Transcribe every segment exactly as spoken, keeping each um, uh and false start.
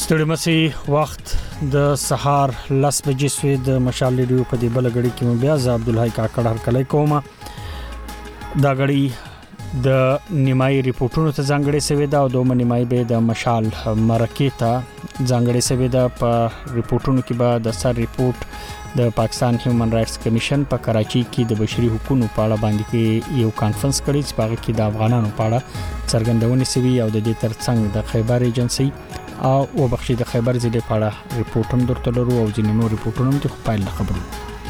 ستړي مسي وخت د سهار لس بجې سوی د مشال ریډیو په دی بل غړي کې مو بیا ز عبد الحی کاکړ هر کله کومه دا غړي د نیمای ریپورتونو ته ځانګړي سوي دا او دوه نیمای به د مشال مرکې ته ځانګړي سوي دا په ریپورتونو کې به د سر ریپورت د پاکستان هیومن رائټس کمیشن په کراچي کې د بشري حقوقو په اړه باندې کې یو کانفرنس کړی چې په کې د افغانانو په اړه څرګندونې سوي او د دې ترڅنګ د خیبر ایجنسی او وبخښي د خیبر ضلع په اړه ریپورت هم درته لرو او ځینې نور ریپورتونه هم د خپل خبرو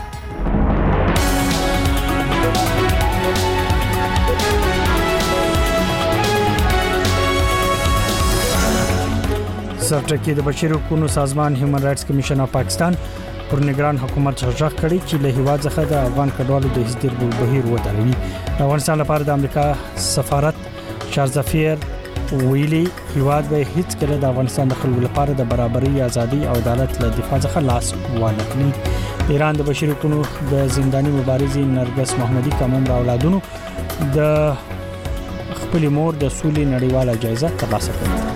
سرټکی د بشري حقوقو سازمان هیومن رائټس کمیشن اف پاکستان پر نگران حکومت ځخ کړي چې له هیواد څخه د افغان کډوالو د هزدیر بهیر ودروي د افغانستان لپاره د امریکا سفارت چارلز زفیر ویلي هیواد به هیڅ کله د افغانستان د خلکو لپاره د برابرۍ ازادي او عدالت له دفاع څخه لاس وانخلي ایران د بشري حقوقو د زنداني مبارزې نرګس محمدي کوم اولادونو د خپل مور د سولې نړیواله جایزه ترلاسه کړه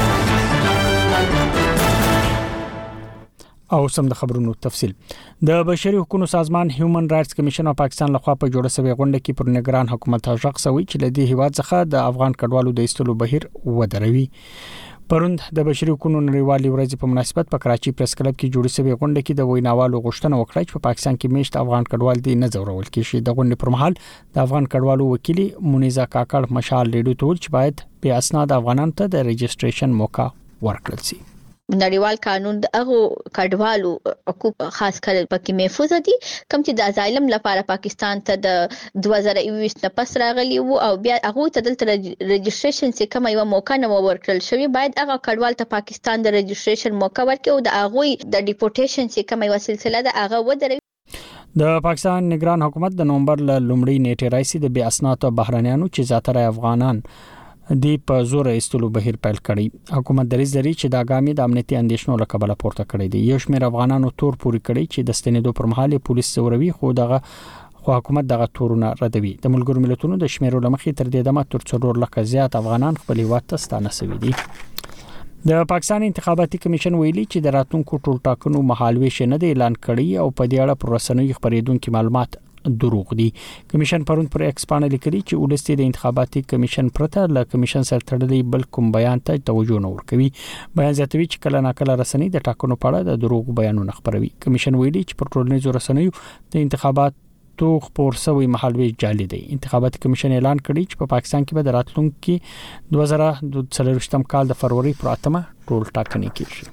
او سم د خبرونو تفصيل د بشري حقوقو سازمان هیومن رائټس کمیشن اف پاکستان لخوا په جوړه شوی غونډه کې پر نگران حکومت ځخ سوي چې د دې هیواد څخه د افغان کډوالو د ایستلو بهیر ودروي پروند د بشري حقوقو نړیوالې ورځې په مناسبت په کراچي پریس کلب کې جوړه شوی غونډه کې د ویناوالو غوښتنه وکړه چې په پاکستان کې میشت افغان کډوال دي نه ځورول کیږي د غونډې پر مهال د افغان کډوالو وکیل مونیزا کاکړ مشال ریډیو ټول چې باید په اسناد افغانانو ته د ريجستریشن موقع ورکړل شي نړیوال قانون د هغه کډوالو حقوق خاص کړل پکې محفوظ دي کوم چې د ازایلم لپاره پاکستان ته د دوه زره یوولس نه پس راغلي وو او بیا هغه ته دلته ريجستریشن چې کوم یو موقع نه ورکړل شوی باید هغه کډوال ته پاکستان د ريجستریشن موقع ورکړي او د هغه د ډیپورټیشن چې کوم یو سلسله د هغه ودروي د پاکستان نگران حکومت د نومبر ل لومړی نیټه راځي د بیا اسناد بهرانيانو چې زیاتره افغانان دی په زور ایستلو بهیر پیل کړی حکومت دریز لري چې د اګامي د امنیتي اندیشنو لکبله پورته کړی دی یو شمېر افغانانو تور پوری کړی چې د ستنېدو پر مهال پولیس زوروي خو دغه خو حکومت دغه تورونه ردوي د ملګرو ملتونو د شمیرو لمخې تر دې دمه تر څلور لک زیات افغانان خپل هیواد ته ستانه شوي دي د پاکستان انتخاباتي کمیشن ویلي چې د راتلونکو ټول ټاکنو مهالويش نه دی اعلان کړی او په دې اړه پر رسنیو خبرېدونکو معلومات دروغ دي کمیشن پرون پر ایکس باندې لیکلي چې ولستي د انتخاباتي کمیشن پرته ل کمیشن سره تړلې بل کوم بیان ته توجه نه ورکوي بیان زیاتوي چې کله ناکله رسنۍ د ټاکنو په اړه د دروغ بیانونه خبروي کمیشن ویلي چې پر ټولنیزو رسنیو د انتخاباتو خبر سوي محلوي جالي دي انتخاباتي کمیشن اعلان کړی چې په پاکستان کې به د راتلونکو دوه زره څلرويشتم کال د فروری پر اتمه ټول ټاکنې کیږي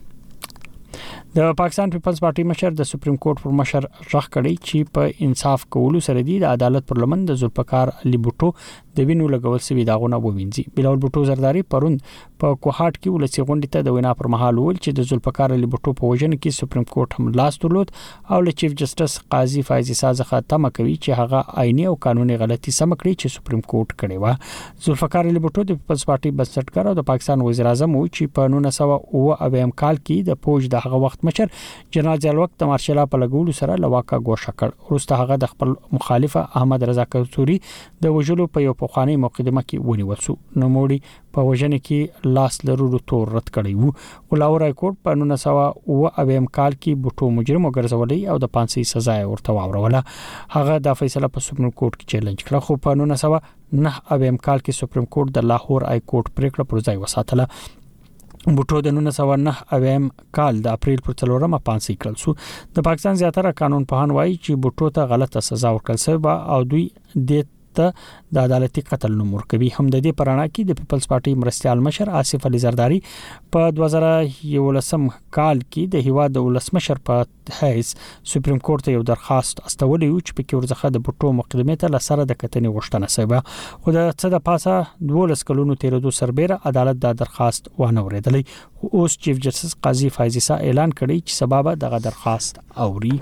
د پاکستان پیپلز پارټي مشر د سپریم کورټ پر مشر راخ کړی چې په انصاف کولو سره دی د عدالت پر لمن د ذوالفقار علي بوټو د وینو لګول سوي داغونه ووینځي بلاول بوټو زرداری پرون په کوهاټ کې ولسی غونډه ته د وینا پر مهال ول چې د ذوالفقار علي بوټو په وژن کې سپریم کورټ هم لاس درلود او له چیف جسټس قاضي فایز سازخه تمه کوي چې هغه آئینی او قانوني غلطي سم کړی چې سپریم کورټ کړی و ذوالفقار علي بوټو د پیپلز پارټي بنسټګر او د پاکستان وزیر اعظم و چې په نولس سوه اوه اویا کال کې د فوج د هغه وخت مشر جنرال ضیاء الحق د مارشال په لګولو سره لواکا ګوښه کړ ورسته هغه د خپل مخالفه احمد رضا کلتوري د وجلو په یو پخوانی مقدمه کې ونیول شو نو موړي په وژنه کې لاس لرلو تور رد کړی وو ولاور های کورټ په نولس سوه اوه اویا کال کې بوټو مجرم وګرځولې او د پانسي سزا ورته واوروله هغه د فیصله په سپریم کورټ کې چیلنج کړ خو په نولس سوه نه اویا کال کې سپریم کورټ د لاهور های کورټ پریکړه پر ځای وساتله بوټو د نولس سوه نه اویا کال د اپریل پر څلورمه پانسي کړل شو د پاکستان زیاتره قانون پوهان وایي چې بوټو ته غلطه سزا ورکړل شوی او دوی د د عدالتي قتل نوم ورکوي هم د دې پرانا کې د پیپلز پارټي مرستيال مشر آصف علي زرداری په دوه زره یولسم کال کې د هیواد د ولسمشر په حیث سپریم کورټ ته یو درخواست استولې و چې په کې ورځخه د بوټو مقدمه ته لسره د کتنې غوښتنه شوی خو د څه د پاسه دولس کلونو تیرېدو سربېره عدالت دا درخواست وانه ورېدلې اوس چیف جسټس قاضي فایزیسا اعلان کړی چې سبب دغه درخواست اوري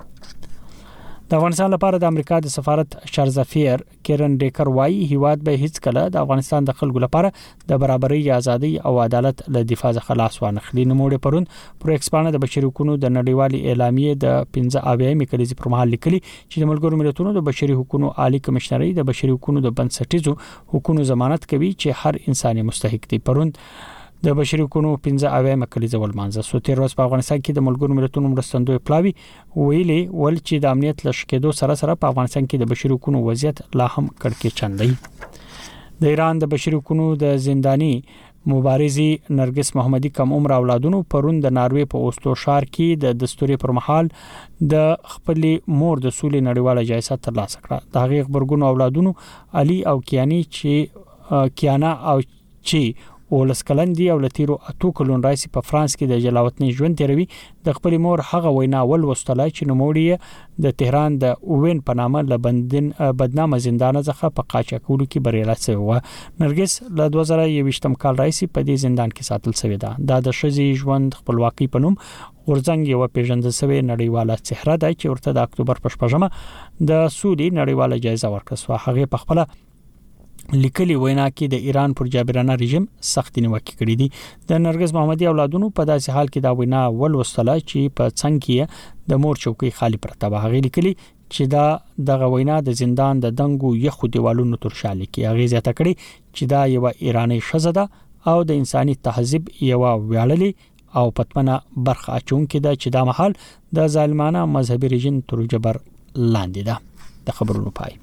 د افغانستان لپاره د امریکا د سفارت چارلز زفیر کیرن ډیکر وایي هیواد به هیڅ کله د افغانستان د خلکو لپاره د برابرۍ ازادي او عدالت له دفاع څخه لاس وانخلي نوموړي پرون پر ایکسپانه د بشري حقوقو د نړیوالې اعلامیې د پنځه اویایم کلیزې پر مهال لیکلي چې د ملګرو ملتونو د بشري حقوقو عالی کمشنري د بشري حقوقو د بنسټیزو حقوقو ضمانت کوي چې هر انساني مستحق دی پرون د بشري حقوقو پنځه اویا کلیزه ولمانځه. سو تیر ورځ په افغانستان کې د ملګرو ملتونو مرستندوی پلاوی ویلي ول چې د امنیت لشکېدو سره سره په افغانستان کې د بشري حقوقو وضعیت لا هم کړکېچن دی. د ایران د بشري حقوقو د زنداني مبارزي نرګس محمدي کم عمر اولادونو پرون د ناروې په اوستو ښار کې د دستوري پر مهال د خپل مور د سولې نړیواله جایزه ترلاسه کړه. د هغې خبرګون اولادونو علي او کیانی چې کیانا او چې ولسکلندي او لتیرو اتو کلون رئیس په فرانس کې د جلاوطنۍ ژوند تیروي د خپل مور هغه وینا ول وستلای چې نوموړي د تهران د اوین په نامه لبندن بدنامه زندان څخه په قاچاقولو کې بریاله شوی و. نرګس له دوه زره یوویشتم کال رئیس په دې زندان کې ساتل شوی ده. دا د شذې ژوند خپلواکي په نوم ورځنګ یو پیژندل شوی نړیواله څهره ده چې ورته د اکتوبر په شپږمه د سولې نړیواله جایزه ورکړه شو. هغه په خپل لیکلي وینا کې د ایران پر جابرانه رژیم سخت نیوکه کړې دي. د نرګس محمدي اولادونو په داسې حال کې دا وینا ول وستله چې په څنګ کې د مور چوکۍ خالی پرته و. هغه لیکلي چې دا دغه وینا د زندان د دنګو یخو دیوالونو تر شاله کې هغه زیاته کړې چې دا یو ایرانی شزه ده او د انساني تهذیب یو ویاړلې او پتمنه برخه اچونکې ده چې دا محل د ظالمانه مذهبي رژیم تر جبر لاندې ده. د خبرونو پای.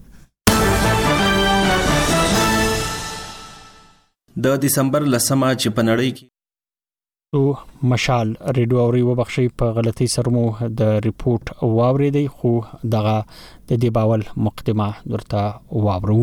د دسمبر لسمه چې په نړۍ کې تو مشال ریډیو اوري وبخشي په غلطي سرمو د ریپورت واورېدی خو دغه د دې باول مقدمه درته واورو.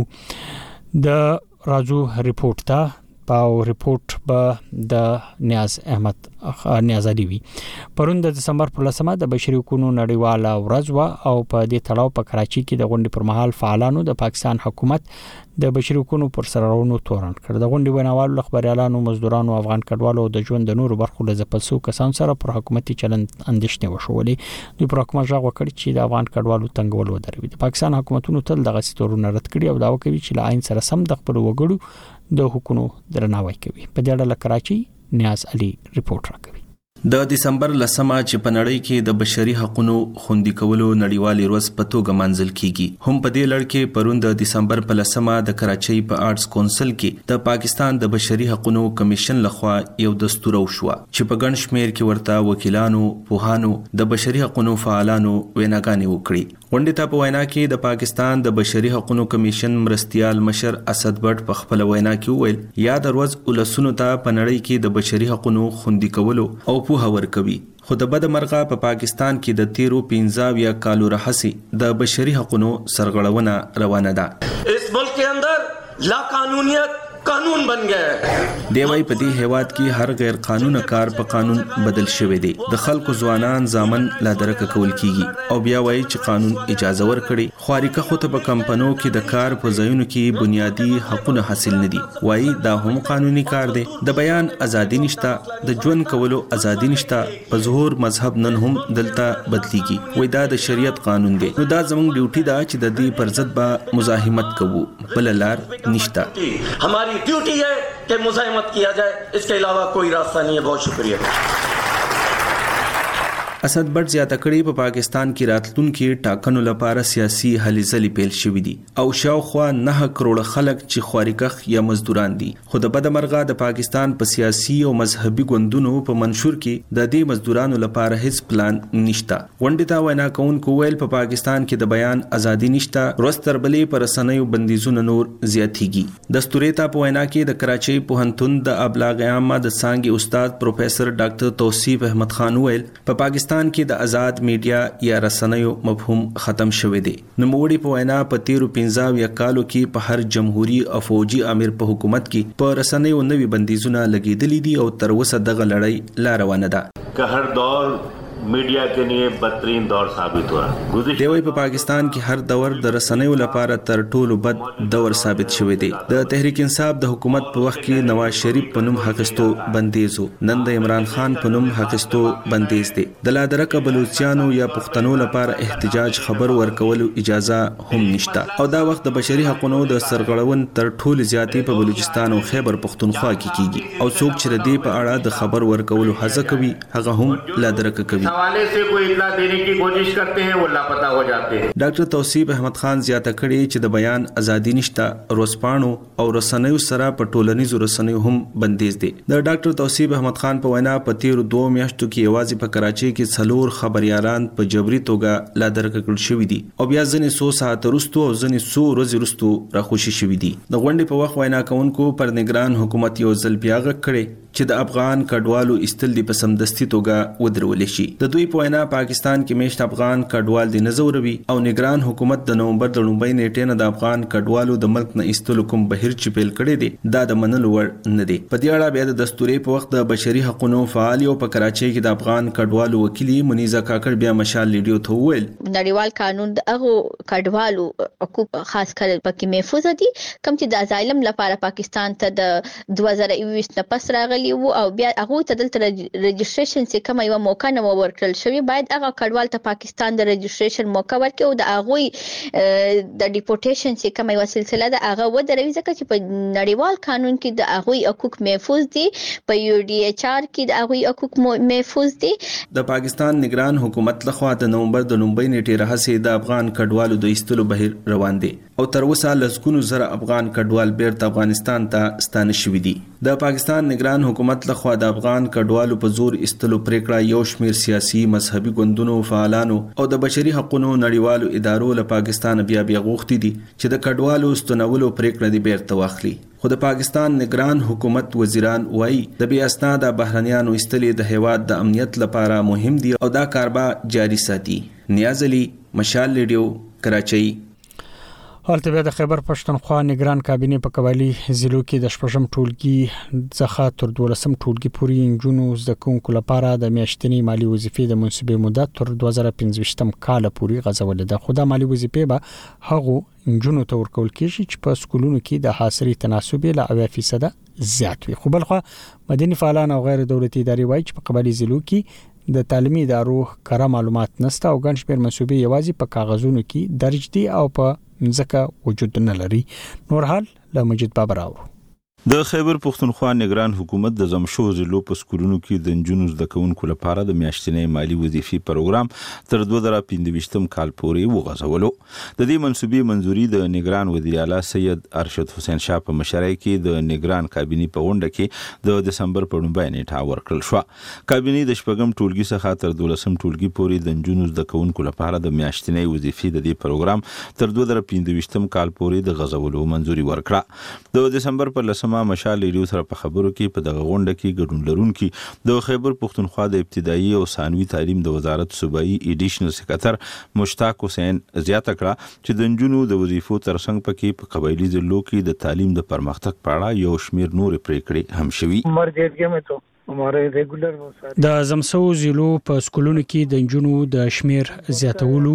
د راجو ریپورت ته پاو ریپورت به د نیاز احمد نیاز علي وی. پرون د دسمبر پر لسمه د بشري حقوقو نړیواله ورځ و او په دې تړاو په کراچي کې د غونډې پر مهال فعالانو د پاکستان حکومت د بشري حقوقو پر سرونو تورن کړ. د غونډې ونوالو خبريالانو مزدورانو افغان کډوالو د ژوند د نورو برخو له ځپلسو کسان سره پر حکومتي چلند اندېښنې وشولې. دوی پر حکومت ژغ وکړ چې د افغان کډوالو تنګول ودروي. د پاکستان حکومتونو تل دغه ستورونه رد کړي او دا کوي چې له آئین سره سم د خپل وګړو د حقوقو درناوی کوي. په دې اړه کراچي نیاز علي ریپورت راکوي. د دسمبر لسمه چې په نړۍ کې د بشري حقوقو خوندي کولو نړیوالې ورځ په توګه منځل کیږي. هم په دې لړ کې پرون د دسمبر په لسمه د کراچۍ په آرټس کونسل کې د پاکستان د بشري حقوقو کمیشن لخوا یو دستور وشو چې په ګڼ شمېر کې ورته وکیلانو، پوهانو، د بشري حقوقو فعالانو ویناګانې وکړي. غونډې ته په وینا کې د پاکستان د بشري حقوقو کمیشن مرستيال مشر اسد بټ په خپل وینا کې وویل یا د ورځ ولسونو ته په نړۍ کې د بشري حقوقو خوندي کولو او په هور کوي. خو د بد مرغه په پاکستان کې د تیرو پنځه یا کالو راهسي د بشري حقوقو سرغړونه روانه ده. اس ملک کے اندر لا قانونیت قانون بن گئے. دی وايي په دې هیواد کې هر غیر قانوني کار په قانون بدل شوی دی. د خلکو ځوانان ځامن لا درک کول کیږي او بیا وايي چې قانون اجازه ورکړي خو اړیکه خو ته په کمپنیو کې د کار په ځایونو کې بنیادی حقوقونه حاصل نه دي. وايي دا هم قانوني کار دی. د بیان ازادي نشته، د ژوند کولو ازادي نشته. په ظهور مذهب نن هم دلته بدليږي. وای دا د شریعت قانون دی. نو دا زموږ ډیوټي ده چې د دې پر ضد به مزاحمت کوو. بل لار نشته. ہماری ڈیوٹی ہے کہ مزاحمت کیا جائے. اس کے علاوہ کوئی راستہ نہیں ہے. بہت شکریہ. اسد بټ زیاته کړي په پاکستان کې راتلونکي ټاکنو لپاره سیاسي هلې ځلې پیل شوې دي او شاوخوا نه کروڑ خلک چې خواريکخ یا مزدوران دي. خو د بد مرغه د پاکستان په سیاسي او مذهبي ګوندونو په منشور کې د دې مزدورانو لپاره هیڅ پلان نشته. غونډې ته وینا کوونکو ویل په پاکستان کې د بیان ازادي نشته. روستر بلې پر رسنیو بندیزونه نور زیاتېږي. دستوري ته په وینا کې د کراچۍ پوهنتون د ابلاغ عامه د څانګې استاد پروفیسور ډاکټر توصیف احمد خان ویل په پاکستان کې د آزاد میډیا یا رسنیو مفهوم ختم شوی دی. نوموړي په وینا په تیرو پنځه یا کالو کې په هر جمهوریت او فوجي امیر په حکومت کې په رسنیو نوي بندیزونه لګیدلي دي او تر اوسه دغه لړۍ لا روانه ده. که هر دور میډیا کے لیے بدترین دور ثابت ہوا. دوی په پاکستان کې هر دور د رسنیو لپاره تر ټولو بد دور ثابت شوی دی. د تحریک انصاف د حکومت په وخت کې نواز شریف په نوم حقستو بندیزو، نن د عمران خان په نوم حقستو بندیز دی. د لادرک بلوچستانو یا پښتنو لپاره احتجاج خبر ورکولو اجازه هم نشته او دا وخت د بشري حقوقو د سرغړون تر ټولو زیاتې په بلوچستان او خیبر پښتونخوا کې کیږي او څوک چې د دې په اړه د خبر ورکولو هڅه کوي هغه هم لادرک کوي. हवाले से कोई इत्तला देने की कोशिश करते हैं वो लापता हो जाते हैं। ډاکټر توصیف احمد خان زیاته کړې چې د بیان ازادي نشته، روسپاڼو او رسنیو سره په ټولنیزو رسنیو هم بندیز دي. د ډاکټر توصیف احمد خان په وینا په تیرو دوه میاشتو کې یوازې په کراچۍ کې څلور خبريالان په جبري توګه لا درکړل شوې دي او بیا ځنې څو ساعت وروسته او ځنې څو ورځې وروسته راخوشي شوې دي. د غونډې په وخت وینا کوونکو پر نگران حکومت یو ځل بیا غږ کړي چې د افغان کډوالو استل دي په سمدستي توګه ودرول شي. د دوی په وینا پاکستان کې میشت افغان کډوال دي نزوروي او نگران حکومت د نومبر د لومړۍ نیټې نه د افغان کډوالو د ملک نه استلو کوم بهیر چې پیل کړی دی دا د منلو وړ نه دی. په دې اړه بیا د دستوري په وخت د بشري حقوقو فعال او په کراچۍ کې د افغان کډوالو وکیل منیزه کاکړ بیا مشال لیډیو ته وویل نړیوال قانون د هغه کډوالو حقوق خاص کړل پکې محفوظ دي کوم چې د اسایلم لپاره پاکستان ته د دوه زره یوولس نه پس راغلي وو او بیا هغه ته دلته رجسټریشن چې کوم یو موقع نه ورکړل شوی باید هغه کډوال ته پاکستان د رجسټریشن موقع ورکړي او د هغه د ډیپورټیشن چې کوم یو سلسله ده هغه ودروي ځکه چې په نړیوال قانون کې د هغه حقوق محفوظ دي په یو ډي ایچ آر کې د هغه حقوق محفوظ دي. د پاکستان نگران حکومت لخوا د نومبر د لومړۍ نیټې راهیسې د افغان کډوالو د ایستلو بهیر روان دي او تر اوسه لسګونو زره افغان کډوال بیرته افغانستان ته ستانه شوي دي. د پاکستان نگران حکومت لخوا د افغان کډوالو په زور ایستلو پریکړه یو شمیر سیاسي مذهبي ګوندونو فعالانو او د بشري حقوقو نړیوالو ادارو له پاکستان بیا بیا غوښتي دي چې د کډوالو ستنولو پریکړه دی بیرته واخلي. خو د پاکستان نگران حکومت وزیران وایي د بې اسناده بهرنیانو ایستلې د هیواد د امنیت لپاره مهم دي او دا کار به جاري ساتي. نیاز علي، مشال لیډیو، کراچۍ. حالت بیا د خیبر پښتونخوا نگران کابینه په قبایلی ضلعو کې د شپږم ټولګي څخه تر دولسم ټولګي پورې انجونو زده کوونکو لپاره د میاشتنی مالی وظیفې د منصوبې مدت تر دوه زره پنځه کال پورې غځول ده. خو د مالی وظیفې به هغه انجونو ته ورکول کیږي چې په سکولونو کې د حاصلې تناسب له اویا فیصد زیات وي. خو بلخوا مدني فعالان او غیر دولتي ادارې وایي چې په قبایلی ضلعو کې د تعلیمي ادارو کره معلومات نشته او ګڼ شمېر منصوبې یوازې په کاغذونو کې درج دي او په ځکه وجود نه لري. نور حال له مجید بابر اورو. د خیبر پښتونخوا نگران حکومت د زمشو ضلعو په سکولونو کې د انجونو زده کوونکو لپاره د میاشتنی مالی وظیفې پروګرام تر دوه زره پنځه کال پورې وغځولو. د دې منصوبې منځوري د نگران وزیر اعلی سید ارشد حسین شاه په مشرۍ کې د نگران کابینې په غونډه کې د دسمبر په لومړۍ نیټه ورکړل شو. کابینې د شپږم ټولګي څخه تر دولسم ټولګي پورې د انجونو زده کوونکو لپاره د میاشتنی وظیفې د دې پروګرام تر دوه زره پنځه کال پورې د غځولو منځوري ورکړه. د دسمبر په لسمه مشال لیډیو سره په خبرو کې په دغه غونډه کې ګډون لرونکي د خیبر پښتونخوا د ابتدایي او ثانوي تعلیم د وزارت صوبایي ایډیشنل سکرټر مشتاق حسین زیاته کړه چې د انجونو د وظیفو ترڅنګ پکې په قبایلی ضلعو کې د تعلیم د پرمختګ په اړه یو شمیر نور پریکړې هم شوي. مرګیږي مې ته हमारे regular د زمسو ضلعو په سکولونو کې د انجونو د شمیر زیاتولو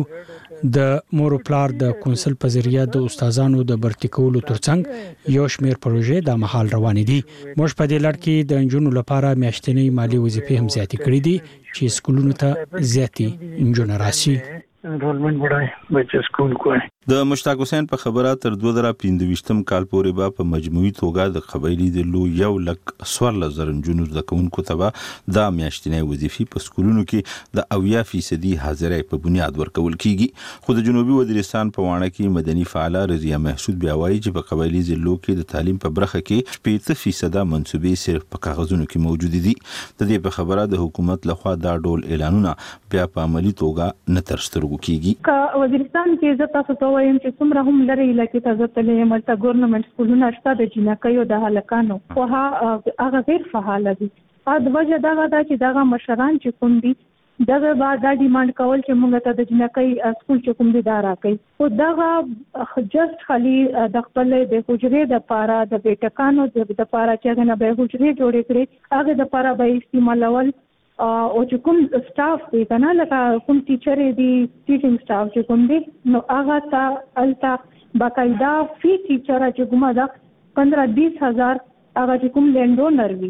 د مور پلار د کونسل په ذریعہ د استادانو د برتی کولو ترڅنګ یو شمیر پروژې د محل روان دي. موږ په دې لړ کې د انجونو لپاره میاشتنی مالی وظیفې هم زیاتې کړې دي چې سکولونو ته زیاتې انجونو راشي. انرولمنٹ بڑھائے بچے سکول کو د مشتاق حسین په خبره تر دوه زره پنځه کال پورې به په مجموعي توګه د قبایلی ضلعو یو لک څوارلس زره انجونو زده کوونکو ته به د میاشتنی وظیفې په سکولونو کې د اویا فیصدي حاضرۍ په بنیاد ورکول کیږي. خو د جنوبي وزیرستان په وانه کې مدني فعاله رضیا محسود بیا وایي چې په قبایلی ضلعو کې د تعلیم په برخه کې شپږ فیصد منصوبې صرف په کاغذونو کې موجود دي. د دې په خبره د حکومت لخوا دا ډول اعلانونه بیا په عملی توګه نه تر سترګو کیږي. کا وزیرستان کې زه تاسو ته وایم چې څومره هم لري لکه تاسو ته یم چې ګورنمنت سکولونه شته د جنکیو د هلکانو خو هغه غیر فعال دي. د وجه دا ده چې دغه مشران چې کوم دي دغه بعد د ډیماند کول چې موږ ته د جنکۍ سکول چې کوم دي دا راکړي او دغه جست خالي د خپل د حجرې د پاره د بیٹکانو د پاره چې نه به حجرې جوړې کړي هغه د پاره به استعمالول او چې کوم سټاف دی کنه لکه کوم ټیچر دی ټیچینګ سټاف چې کوم دی نو هغه تا التا باقاعده فی ټیچر چې کومه دا پندرہ بیس هزار هغه چې کوم لینډونر وي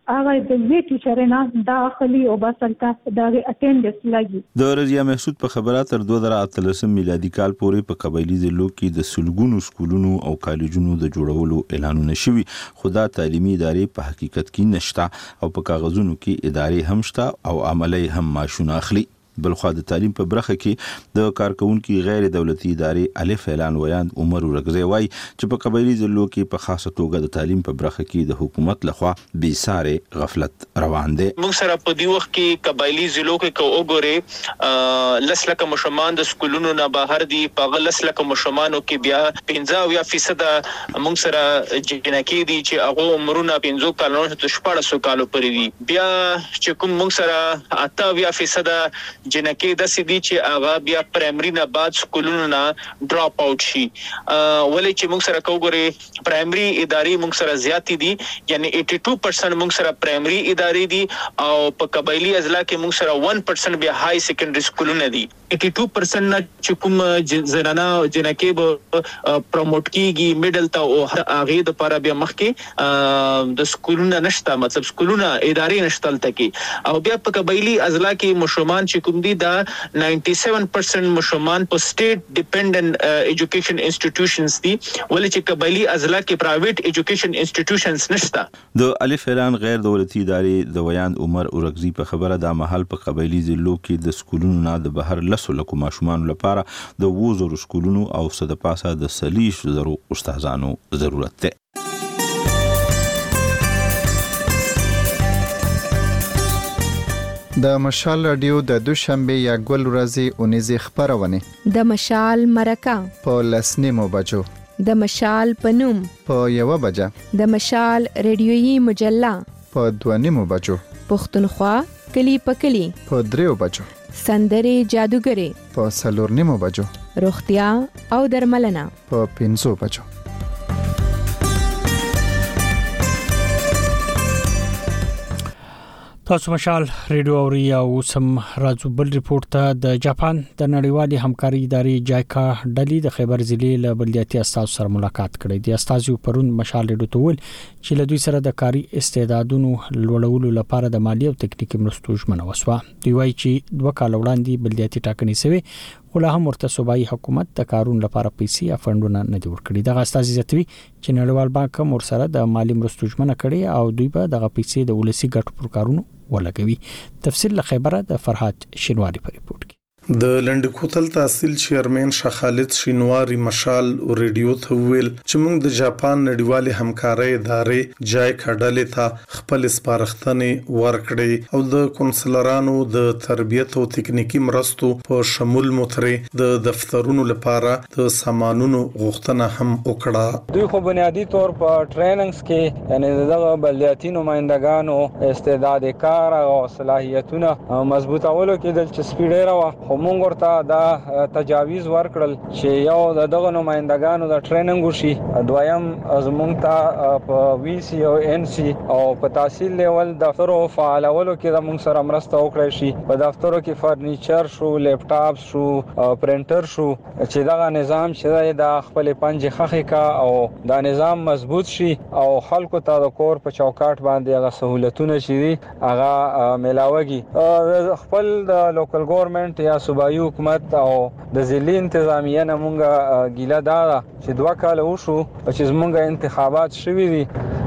هغه د وی ټیچر نه دا خلی او بسلته دا اټینډنس لګي. د رضیا محسود په خبره تر دوه زره اتلسم میلادي کال پورې په قبایلی ضلعو کې د سلګونو سکولونو او کالجونو د جوړولو اعلانونه شوي، خو دا تعلیمي ادارې په حقیقت کې نشته او په کاغذونو کې ادارې هم شته او عملی هم معاشونه اخلي. بلخوا د تعلیم په برخه کې د کارکونکو غیر دولتي ادارې الف اعلان ویاند عمر ورغزی وای چې په قبایلی ضلعو کې په خاصه توګه د تعلیم په برخه کې د حکومت لخوا بې ساري غفلت روان دی. موږ سره په دې وخت کې قبایلی ضلعو کې کو وګوري لس لکه مشمان د سکولونو نه بهر دي، په لس لکه مشمانو کې بیا پنځه فیصد موږ سره جنکی دي چې هغه عمرونه پنځه کالونو ته شپږ کالو پورې دي. بیا چې کوم موږ سره اته فیصد جنکی د سې دي چې هغه بیا پرایمري نه بعد سکولونو نه ډراپ اوټ شي، ولې چې موږ سره کوګوري پرایمري ادارې موږ سره زیات دي، یعنی اټی ټو پرسنټ موږ سره پرایمري ادارې دي او په قبایلی اضلاع کې موږ سره ون پرسنټ بیا هاي سیکنډري سکولونه دي. اټی ټو پرسنټ نه چې کوم زنانه جنکی به پروموټ کیږي میډل ته او هغه د لپاره بیا مخکې د سکولونه نشته، مطلب سکولونه ادارې نشته تلته. او بیا په قبایلی اضلاع کې مشومان چې کوم دي دا نائنٹی سیون پرسنٹ مشومان په سټیټ ډیپندنت ایجوکیشن انسټیټیوشنز دي، ولې چې قبایلی اضلاع کې پرایویټ ایجوکیشن انسټیټیوشنز نشته. د الف اعلان غیر دولتي ادارې د ویاند عمر اورغزی په خبره د محل په قبایلی ضلعو کې د سکولونو نه د بهر لسو لکو ماشومان لپاره د وزرو سکولونو او صد پاسه د سلیش زرو استادانو ضرورت ده. د مشال رادیو د دوشنبه یا ګل ورځې اونیزه خبرونه د مشال مرکه په لسنیمو بجو، د مشال پنوم په یو بجه، د مشال ریډیویي مجله په دوه بجو، پښتونخوا کلی په کلی په دریو بجو، سندرې جادوګرې په څلور نیمو بجو، روغتیا او درملنه په پنځو بجو. تاسو مشال ریډیو اوري او سم راځو بل ریپورت ته. د جاپان د نړیوالي همکاري ادارې جایکا ډلې د خیبر ضلع له بلدیاتي استاد سره ملاقات کړې. د استاد پرون مشال ریډیو ته ول چې له دوی سره د کاري استعدادونو لوړولو لپاره د مالی او تکنیکی مرستو ژمنه وسوه. دوی وایي چې دوه کال وړاندې بلدیاتي ټاکنې سوي خو لا هم ورته صوبایي حکومت د کارون لپاره پیسې یا فندونه نه دی ورکړي. دغه استاد زیاتوي چې نړیوال بانک هم ورسره د مالی مرستو ژمنه کړي او دوی به دغه پیسې د ولسی ګټو پر کارونو ولګوي. تفصیل له خیبره د فرحات شینواری په ریپورت کې. د لندکوتل تحصیل چیرمن شاه خالد شینواری مشال او ریډیو ته ویل چې موږ د جاپان نړیوالې همکارۍ ادارې جایکا ډلې ته خپل سپارښتنې ورکړې او د کونسلرانو د تربیت او تکنیکی مرستو په شمول مترې د دفترونو لپاره د سامانونو غوښتنه هم وکړه. دوی خو بنیادی طور په ټریننګز کې یعنی دغه بلدیاتي نمائندګانو استعداد کار او صلاحیتونه مضبوطولو کې دلچسپي ډیره وه، خو موږ ورته دا تجاویز ورکړل چې یو دغه نمائندګانو د ټریننګ وشي، دویم زموږ ته په وی سی او ان سی او په تحصیل لیول دفترو فعالولو کې د موږ سره مرسته وکړي شي. په دفترو کې فرنیچر شو، لیپټاپ شو، پرینټر شو، چې دغه نظام چې د خپل پنځه خخې کا او دا نظام مضبوط شي او خلکو ته د کور په چوکاټ باندې هغه سہولتونه شي هغه ملاويږي. خپل د لوکل ګورنمنت یا صوبایي حکومت او د ضلعي انتظامیه نه مونږه ګیله دا چې دوه کال وشو چې زمونږه انتخابات شوي دي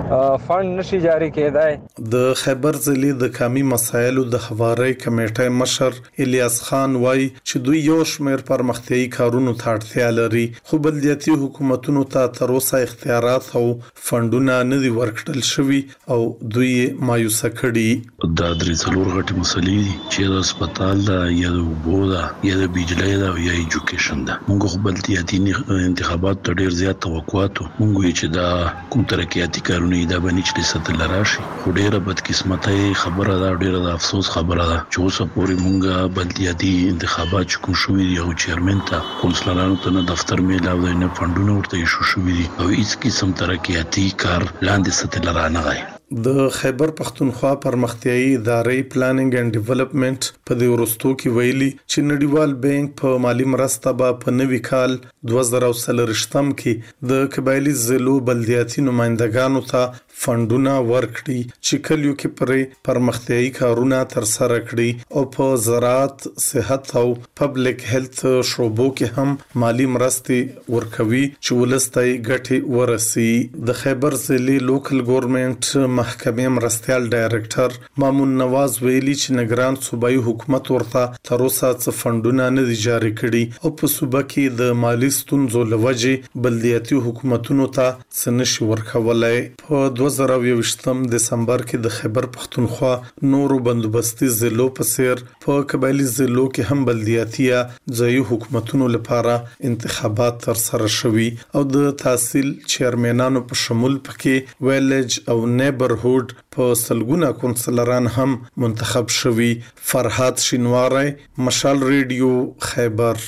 فند نشي جاری کېدای. د خیبر ضلع د قومي مسایلو د حواري کمیټې مشر الیاس خان وایي چې دوی یو شمېر پرمختیايي کارونو ته اړتیا لري، خو بلدیاتي حکومتونو ته تر اوسه اختیارات او فندونه نه دي ورکړل شوي او دوی مایوسه کړي. دا درې څلور غټي مسلې دي چې د هسپتال دا یا د اوبو دا یا د بجلی دا یا ایجوکیشن دا. موږ خو بلدیاتي انتخابات ته ډېر زیات توقعات موږ چې دا کوم ترقیاتي کارونه دا باندې چې ستل راشي، خو ډیره بدقسمتۍ خبره ده، ډیره د افسوس خبره ده چې اوس پورې مونږه بلدیاتي انتخابات کوم شوې دي او چیرمن ته کونسلرانو ته نه دفتر میلاو دی نه فندونه ورته ایشو شوې دي او هیڅ قسم ترقیاتي کار لاندې ستل را نه غي. د خیبر پختونخوا پرمختیايي ادارې پلانینګ اینڈ ډیولپمنٹ په دې ورستو کې ویلي چې نړیوال بانک په مالی مرسته به په نوي کال دوه زره څلرویشتم کې د قبایلی ضلعو بلدیاتي نمائندګانو ته فندونه ورکړي چې کلیو کې پرې پرمختیايي کارونه تر سره کړي او په زراعت، صحت او پبلک هیلث شعبو کې هم مالی مرستې ورکوي چې ولستای ګټي ورسي. د خیبر ضلع لوکل ګورنمنت محکمې مرستيال ډایریکټر مامون نواز ویلي چې نگران صوبایي حکومت ورته تر اوسه څه فندونه نه دي جاري کړي او په صوبه کې د مالی ستونزو لوجې بلدیاتي حکومتونو ته څه نشي ورکولای. په دوه زره یوویشتم دسمبر کې د خیبر پختونخوا نورو بندوبستي ضلعو په څیر په قبایلی ضلعو کې هم بلدیاتي ځایي حکومتونو لپاره انتخابات تر سره شوي او د تحصیل چیرمنانو په شمول پکې ویلج او نیبرهود په سلګونه کونسلران هم منتخب شوي. فرحات شینواری، مشال ریډیو، خیبر.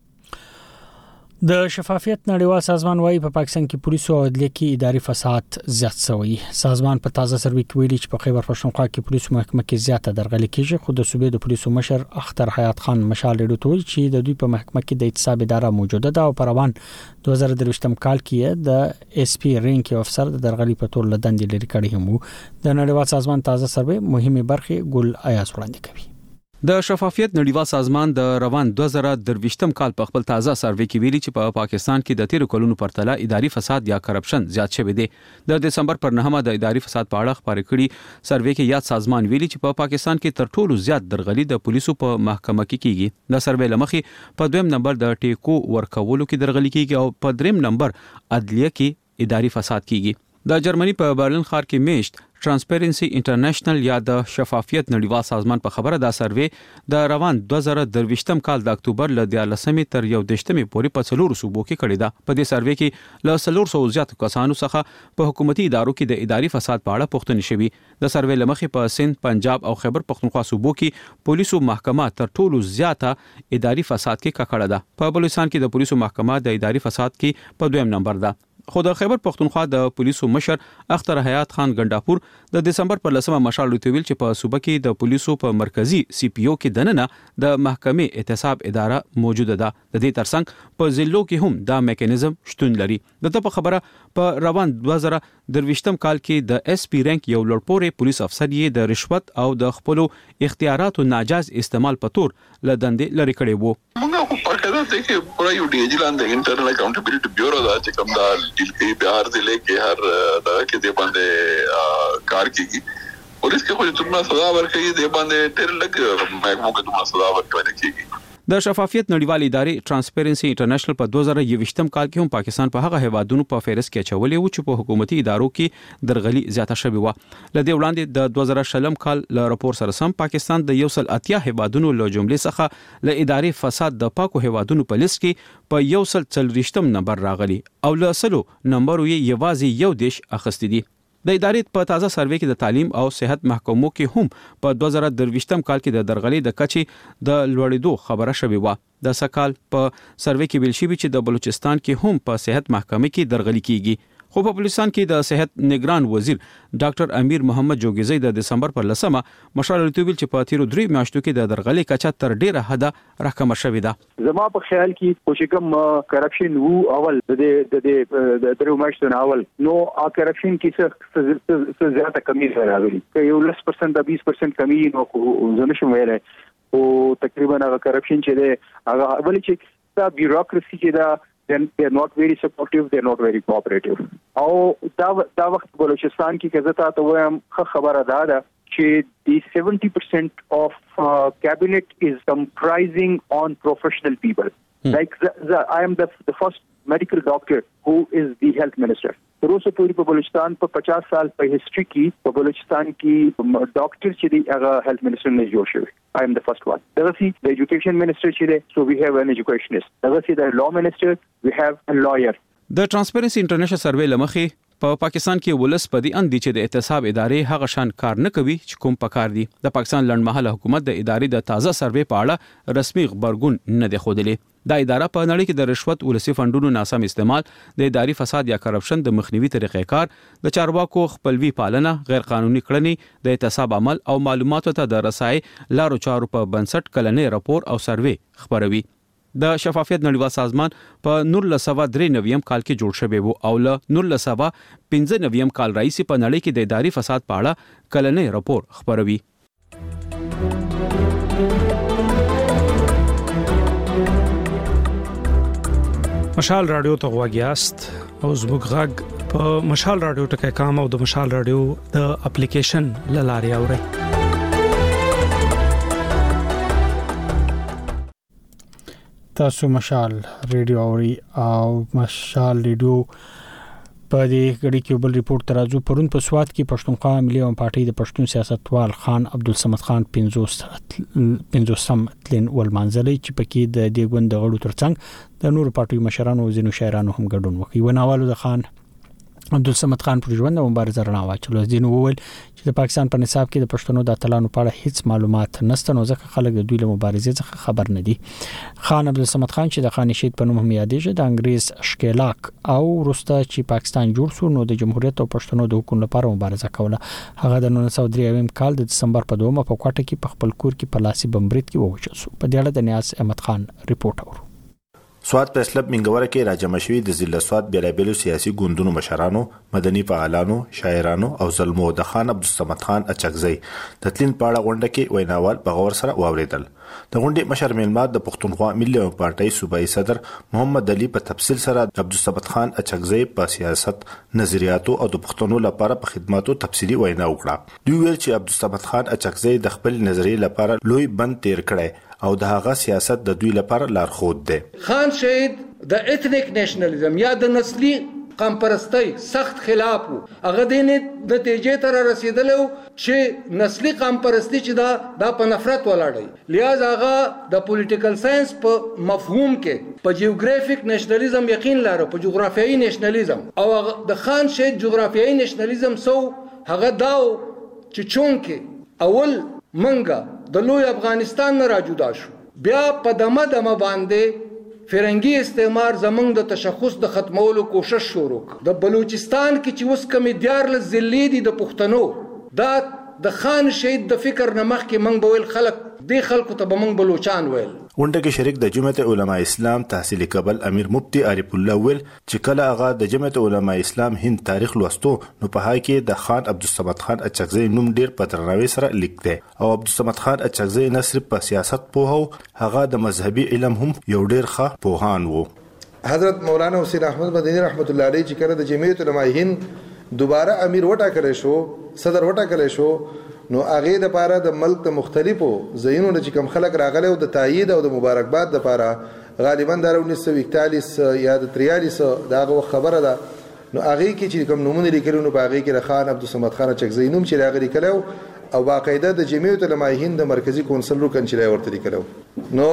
د شفافیت نړیوال سازمان وايي په پاکستان کې پولیسو او عدلیه کې اداري فساد زیات شوی. سازمان په تازه سروې کې ویلي چې په خیبر پښتونخوا کې پولیسو محکمه کې زیاته درغلي کیږي، خو د صوبې د پولیسو مشر اختر حیات خان مشال ریډیو ته ویلي چې د دوی په محکمه کې د احتساب اداره موجوده ده او په روان دوه زره درویشتم کال کې د اس پی رینک افسر د درغلي په تور لدندې لري کړی هم. د نړیوال سازمان تازه سروې مهمه برخه ګل ایاز وړاندې کوي. د شفافیت نړیوال سازمان د روان دوه زره درویشتم کال په خپل تازه سروې کې ویلي چې په پا پاکستان کې د تیر کلونو پرتله اداري فساد یا کرپشن زیات شوی دی. د دسمبر پر نهمه د اداري فساد په اړه خبرې کړي سروې کې یاد سازمان ویلي چې په پا پاکستان کې تر ټولو زیات درغلي د پولیسو په محکمه کې کیږي. د سروې لمخې په دویم نمبر د ټیکو ورکولو کې درغلي کیږي او په دریم نمبر عدلیه کې اداري فساد کیږي. د جرمني په برلین ښار کې میشت ترانسپیرنسي انټرنیشنل یا د شفافیت نړیوال سازمان په خبره دا سروې د روان دوه زره درویشتم کال د اکتوبر ل دیارلسمې تر یو دیشتمې پورې په څلورو صوبو کې کړې ده. په دې سروې کې له څلور سوه زیات کسانو څخه په حکومتي ادارو کې د اداري فساد په اړه پوښتنې شوې. د سروې لمخې په سند، پنجاب او خیبر پختونخوا صوبو کې پولیسو محکمه تر ټولو زیاته اداري فساد کې ککړه ده. په بلوچستان کې د پولیسو محکمه د اداري فساد کې په دویم نمبر ده. خو د خیبر پختونخوا د پولیسو مشر اختر حیات خان ګنداپور د دسمبر پر لسمه مشال لوتویل چې په صوبه کې د پولیسو په مرکزی سی پی او کې دننه د محکمې احتساب اداره موجوده ده. د دې ترڅنګ په ضلعو کې هم دا میکانیزم شتون لري. د په خبره په روان دوه زره درویشتم کال کې د اس پی رینک یو لوړپوړی پولیس افسر یې د رشوت او د خپل اختیاراتو ناجایز استعمال په تور لدندې لري کړی وو. موږ په پرکړه ته کې پورا یو ډی جی لاندې انټرنل accountability بیورو دا چې کوم دا ډیل کې بهار ضلع کې هر دا کې د باندې کار کوي. پولیس کې خو څومره سزا ورکړي د باندې ډېر لږ محکمو کې څومره سزا ورکړي کیږي. د شفافیت نړیوال ادارې ترانسپیرنسي انټرنیشنل په دوه زره یوویشتم کال کې هم پاکستان په هغه هیوادونو په فهرست کې اچولې و چې په حکومتي ادارو کې درغلي زیاته شوې و. لدې وړاندې د دوه زره شلم کال له راپور سره سم پاکستان د یو سل اتیا هیوادونو له جملې څخه له اداري فساد د پاکو هیوادونو په لیست کې په یو سل څلوېښتم نمبر راغلي او له سلو نمبر یې یوازې یو دیش اخیستی دي. د ادارې په تازه سروې کې د تعلیم او صحت محکمو کې هم په دوه زره درویشتم کال کې د درغلي د کچې د لوړېدو خبره شوې و. د سکال په سروې کې ویل شوی چې د بلوچستان کې هم په صحت محکمې کې درغلي کیږي. خو په بلوچستان کې د صحت نگران وزیر ډاکټر امیر محمد جوګیزی د دسمبر پر لسمه مشال لوتویل چې په تیرو درې میاشتو کې د درغلي کچه تر ډیره حد راکمه شوې ده. زما په خیال کې چې کوم کرپشن وو اول د د د درو میاشتو اول نو ا کرپشن کې څه زیاته کمی راغلي که یو لس پرسنټ د بیس پرسنټ کمی نو زموږ شمو ویلای او تقریبا هغه کرپشن چې ده هغه ولې چې دا بیوروکراسي کې دا then they're not very supportive, they're not very cooperative. او دا دا وخت بلوچستان کې کزتا ته وایم خبره ده ده چې the seventy percent of uh, cabinet is comprising on professional people. Hmm. Like the, the, I am the, the first medical doctor who is the health minister. روسو پوری په بلوچستان په پچاس سال په هیستوري کې په بلوچستان کې ډاکټر چې دی هغه هیلث منسٹر نه جوړ شوی. I am the first one. دغه سي د ایجوکیشن منسٹر چې دی so we have an educationist. دغه سي د لا منسٹر we have a lawyer. د ترانسپیرنسي انټرنیشنل سروې لمخې په پا پاکستان کې ولس په دې اندي چې د احتساب ادارې هغه شان کار نه کوي چې کوم پکار دي. د پاکستان لنډمهاله حکومت د ادارې د تازه سروې په اړه رسمي خبرګون نه دی خوده. دا اداره په نړۍ کې د رشوت، ولسی فندونو ناسم استعمال، د اداري فساد یا کرپشن د مخنیوي طریقې کار، د چارواکو خپلوي پالنه، غیر قانوني کړنې، د اعتصاب عمل او معلوماتو ته د رسای لارو چارو په بنسټ کلنې راپور او سروې خبروي. د شفافیت نړیوال سازمان په نولس سوه درې نویم کال کې جوړ شوی وو او له نولس سوه پنځه نویم کال راځي په نړۍ کې د اداري فساد په اړه کلنې راپور خبروي. مشال رادیو ته غواګیاست او زموږ غږ په مشال رادیو ټکي کام او د مشال رادیو د اپلیکیشن لاري اوري. تاسو مشال ریډیو اوري او مشال ریډیو په دې غړي کې بل ریپورت ترازو پرون په سواد کې پښتونخوا ملي او پارټي د پښتون سیاستوال خان عبدالصمد خان پنځوسم تلین ولمنځلې چې پکې د دې ګوند غړو ترڅنګ د نورو پارټي مشرانو او ځینو شاعرانو هم ګډون وکړي. وناوالو د خان عبدالصمد خان پر ژوند او مبارزه رڼا واچوله. ځینو وویل چې د پاکستان په نصاب کې د پښتنو د اتلانو په اړه هیڅ معلومات نشته، نو ځکه خلک د دوی له مبارزې څخه خبر نه دي. خان عبدالصمد خان چې د خان شهید په نوم هم یادېږي، د انګريز ښکېلاک او وروسته چې پاکستان جوړ شو نو د جمهوریت او پښتنو د حکومت لپاره مبارزه کوله. هغه د نولس سوه درې کال د دسمبر په دومه په کوټه کې په خپل کور کې په لاسي بمبریت کې ووژل شو. په دې اړه د نیاز احمد خان ریپورت اورو. سواد پرسلب منګوره کې راجمع شوی د ضلع سواد بیلابیلو سیاسي ګوندونو مشرانو، مدني فعالانو، شاعرانو او زلمو د خان عبدالصمد خان اچکزی د تلین پاړه غونډه کې ویناوال په غور سره واوریدل. د غونډې مشر میلمات د پښتونخوا ملي او پارټي صوبایي صدر محمد علي په تفصیل سره د عبدالصمد خان اچکزی په سیاست، نظریاتو او د پښتنو لپاره په خدماتو تفصیلی وینا وکړه. دوی ویل چې عبدالصمد خان اچکزی د خپل نظریې لپاره لوی بند تیر کړی او د هغه سیاست د دوی لپاره لارښود دی. خان شهید د ایتنیک نېشنلزم یا د نسلی قوم پرستی سخت خلاف وو. هغه د نتیجې ته رسیدلی و چې نسلی قوم پرستی چې دا د په نفرت ولاړی، لہذا هغه د پولیټیکل ساينس په مفهوم کې په جیوګرافیک نېشنلزم یقین لري، په جغرافیایي نېشنلزم. او د خان شهید جغرافیایي نېشنلزم سو هغه داو چې چونکه اول منګه د لوی افغانستان نه راجودا شو، بیا په دمه دمه باندې فرنګي استعمار زمونږ د تشخص د ختمولو کوشش شروع کړ. د بلوچستان کې چې اوس کمې دیارلس ضلعې دي د پښتنو، دا د خان شهید د فکر نه مخکې موږ به ویل خلک دې خلکو ته به موږ بلوچان ویل. غونډه کې شریک د جمعیت علما اسلام تحصیل کابل امیر مفتی عارف الله ویل چې کله هغه د جمعیت علما اسلام هند تاریخ لوستو نو په هغه کې د خان عبدالصمد خان اچکزی نوم ډیر په درناوي سره لیک دی او عبدالصمد خان اچکزی نه صرف په سیاست پوهه او هغه د مذهبي علم هم یو ډیر ښه پوهان وو. حضرت مولانا حسین احمد مدنی رحمت الله علیه چې کله د جمعیت علما هند دوباره امیر وټاکل شو، صدر وټاکل شو، نو هغه د پاره د ملک د مختلفو ځایونو چې کوم خلک راغلي او د تایید او د مبارکباد د پاره غالبا د انیس سو اکتالیس یا د تریالیس دغه خبره ده. نو هغه کې چې کوم نمونه لیکلو نو هغه کې خان عبدالصمد خان اچکزی نوم چې راغلي کلو او باقاعده د جمعیت علما هند د مرکزی کونسل رکن چې ورته لیکلو. نو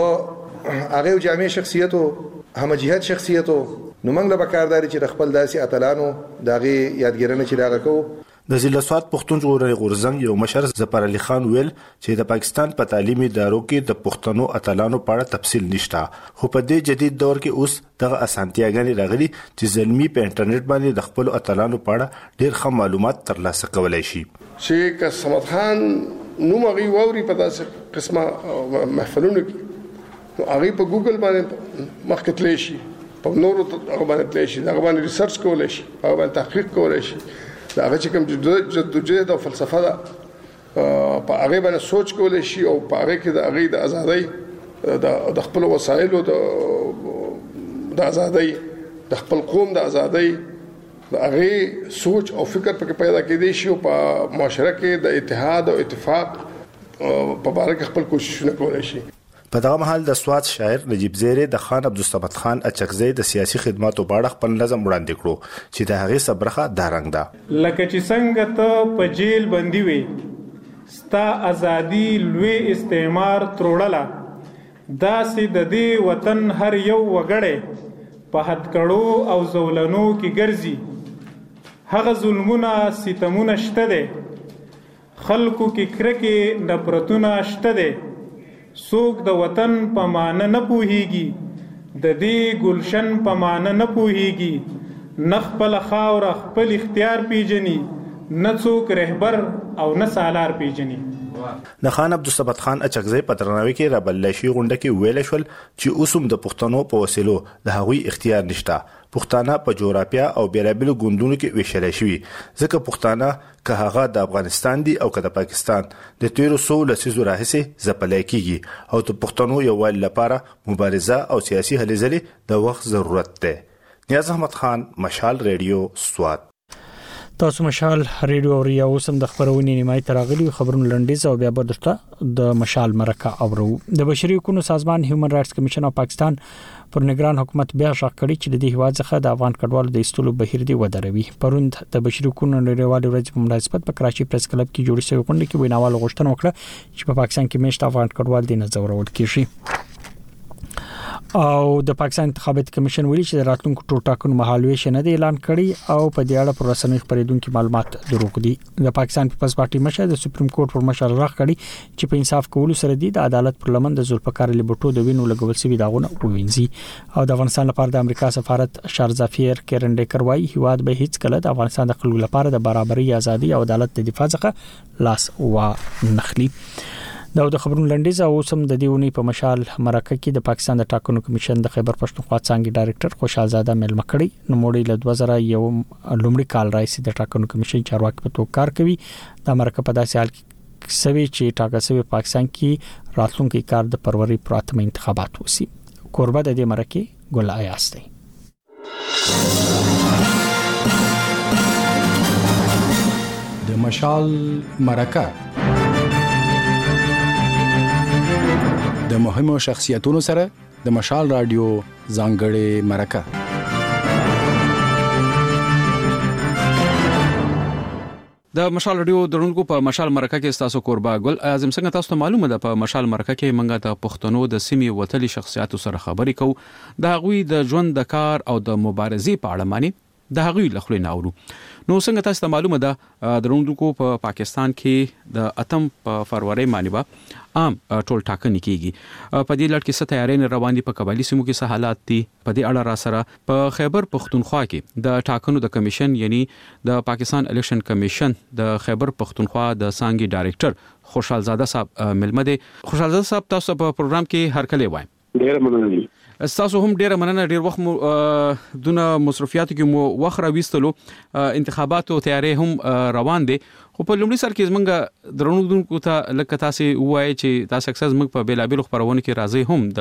هغه جامع شخصیت او هم جهاد شخصیت نو موږ له بکارداري چې خپل داسي اتلانو دغه یادګیرنه چې راغ کو. د ضلع سواد پښتون ژغورنې غورځنګ یو مشر ظفر علي خان ویل چې د پاکستان په تعلیمي ادارو کې د پښتنو اتلانو په اړه تفصیل نشته، خو په دې جدید دور کې اوس دغه اسانتیاګانې راغلي چې زلمی په انټرنیټ باندې د خپل اتلانو په اړه ډېر ښه معلومات ترلاسه کولای شي. چې عبدالصمد خان نوم هغه ووري په داسې قسمه محفلونو کې نو هغه په ګوګل باندې مخکې تللی شي، په نورو هغه باندې تللی شي، هغه باندې ریسرچ کولی شي، هغه باندې تحقیق کولی شي. دا هغه چې کوم جدوجہد او فلسفه ده په هغه باندې سوچ کولی شي او په هغه کې د هغه د ازادۍ د خپل وسایلو د د ازادۍ د خپل قوم د ازادۍ د هغه سوچ او فکر پکې پیدا کېدی شي او په معاشره کې د اتحاد او اتفاق په اړه خپل کوششونه کولی شي. په دغه مهال د سواد شاعر نجیب زیری د خان عبدالصمد خان اچکزی د سیاسي خدماتو په اړه خپل نظم وړاندې کړو چې د هغې صبرخه دا رنګ ده. لکه چې څنګه ته په جیل بندي وې، ستا ازادي لوی استعمار تروړله، داسې د دې وطن هر یو وګړی په هتکړو او زولنو کې ګرځي. هغه ظلمونه ستمونه شته دی، خلکو کې کرکې نفرتونه شته دی، څوک د وطن په معنی نه پوهیږي، د دې ګلشن په معنی نه پوهیږي، نه خپل خاوره خپل اختیار پیژني، نه څوک رهبر او نه سالار پیژني. د خان عبدالصمد خان اچکزی په درناوي کې را بلل شي غونډه کې ویل شول چې اوسم د پښتنو په وسیلو د هغوی اختیار نشته. پښتانه په جغرافیا او بیلابیلو ګوندونو کې ویشل شوي، ځکه پښتانه که هغه د افغانستان دي او که د پاکستان د تیرو سو لسیزو راهیسې ځپلی کیږي او د پښتنو یووالي لپاره مبارزه او سیاسي هلې ځلې د وخت ضرورت دی. نیاز احمد خان، مشال ریډیو، سوات. تاسو مشال ریډیو او یا اوسم د خبرونې نیمای تراغلی خبرونه لنډیز او بیا بدرته د مشال مرکه اورو. د بشري حقوقو سازمان هیومن رائټس کمیشن او پاکستان پر نگران حکومت بیا شاک کړي چې د دې هیواد څخه د افغان کډوالو د ایستلو بهیر دی ودروي. پروند د بشري حقوقو نړیوال ورځ په مناسبت په کراچي پریس کلب کې جوړ شوی غونډه کې ویناوال غوښتنه وکړه چې په پاکستان کې میشت افغان کډوال د نظرول کیږي. او د پاکستان انتخاباتي کمیشن ویلي چې د راتلونکو ټاکنو مهالويش نه دی اعلان کړی او په دې اړه پر رسنۍ خبرېدونکو معلومات دروغ دي. د پاکستان پیپلز پارټي مشر د سپریم کورټ پر مشر راغ کړی چې په انصاف کولو سره د عدالت پر لمن د ذوالفقار علی بټو د وینو لګول سوي داغونه ووینځي. او د افغانستان لپاره د امریکا سفارت شارزافیر کیرن ډیکر وايي هیواد به هیڅ کله د افغانستان د خلکو لپاره د برابرۍ، ازادي او عدالت د دفاع څخه لاس و نخلي. دا د خبرونو لنډیز او سم د دیونی په مشال مرکه کې د پاکستان د ټاکنو کمیشن د خیبر پښتونخوا څنګه ډایریکټر خوشحال زاده ملمه کړي. نو موړي له دوه زره یو لومړي کال راځي د ټاکنو کمیشن چارواکي په توګه کار کوي. د مرکه په داسې حال کې سوي چې ټاکل شوی پاکستان کې راتلونکي کار د پروري پراتم انتخابات وسی. کوربه د دې مرکه ګل ایاس دی. د مشال مرکه د مهمو شخصیتونو سره د مشال رادیو ځانګړې مرکه. د مشال رادیو درونکو په مشال مرکه کې تاسو قربا ګل اعظم څنګه تاسو ته معلومه ده په مشال مرکه کې منګه د پښتنو د سیمې وتلي شخصیتو سره خبرې کوو، د هغوی د ژوند د کار او د مبارزې په اړه معنی د هغوی له خلینو اورو. نو څنګه تاسو ته معلومه ده درونکو په پاکستان کې د اتم په فروری باندې با عام ټول ټاکنې کیږي. په دې لړ کې څه تیارې روان دي، په قبایلی سیمو کې څه حالات دي، په دې اړه را سره په خیبر پښتونخوا کې د ټاکنو د کمیشن یعنی د پاکستان الیکشن کمیشن د خیبر پښتونخوا د څنګه ډایریکټر خوشحال زاده صاحب ملمه دي. خوشحال زاده صاحب تاسو په پروګرام کې هر کله وایم. ډیر مننه. تاسو هم ډیره مننه. ډیر وخت مو دونه مصرفيات کې مو وخت راويستلو، انتخابات او تیارې هم روان دي. خو په لومړي سر کې زمونږ درونکو ته لکه تاسو وایي چې تاسو اکثر زموږ په بیلابل خبرونه کې راځي هم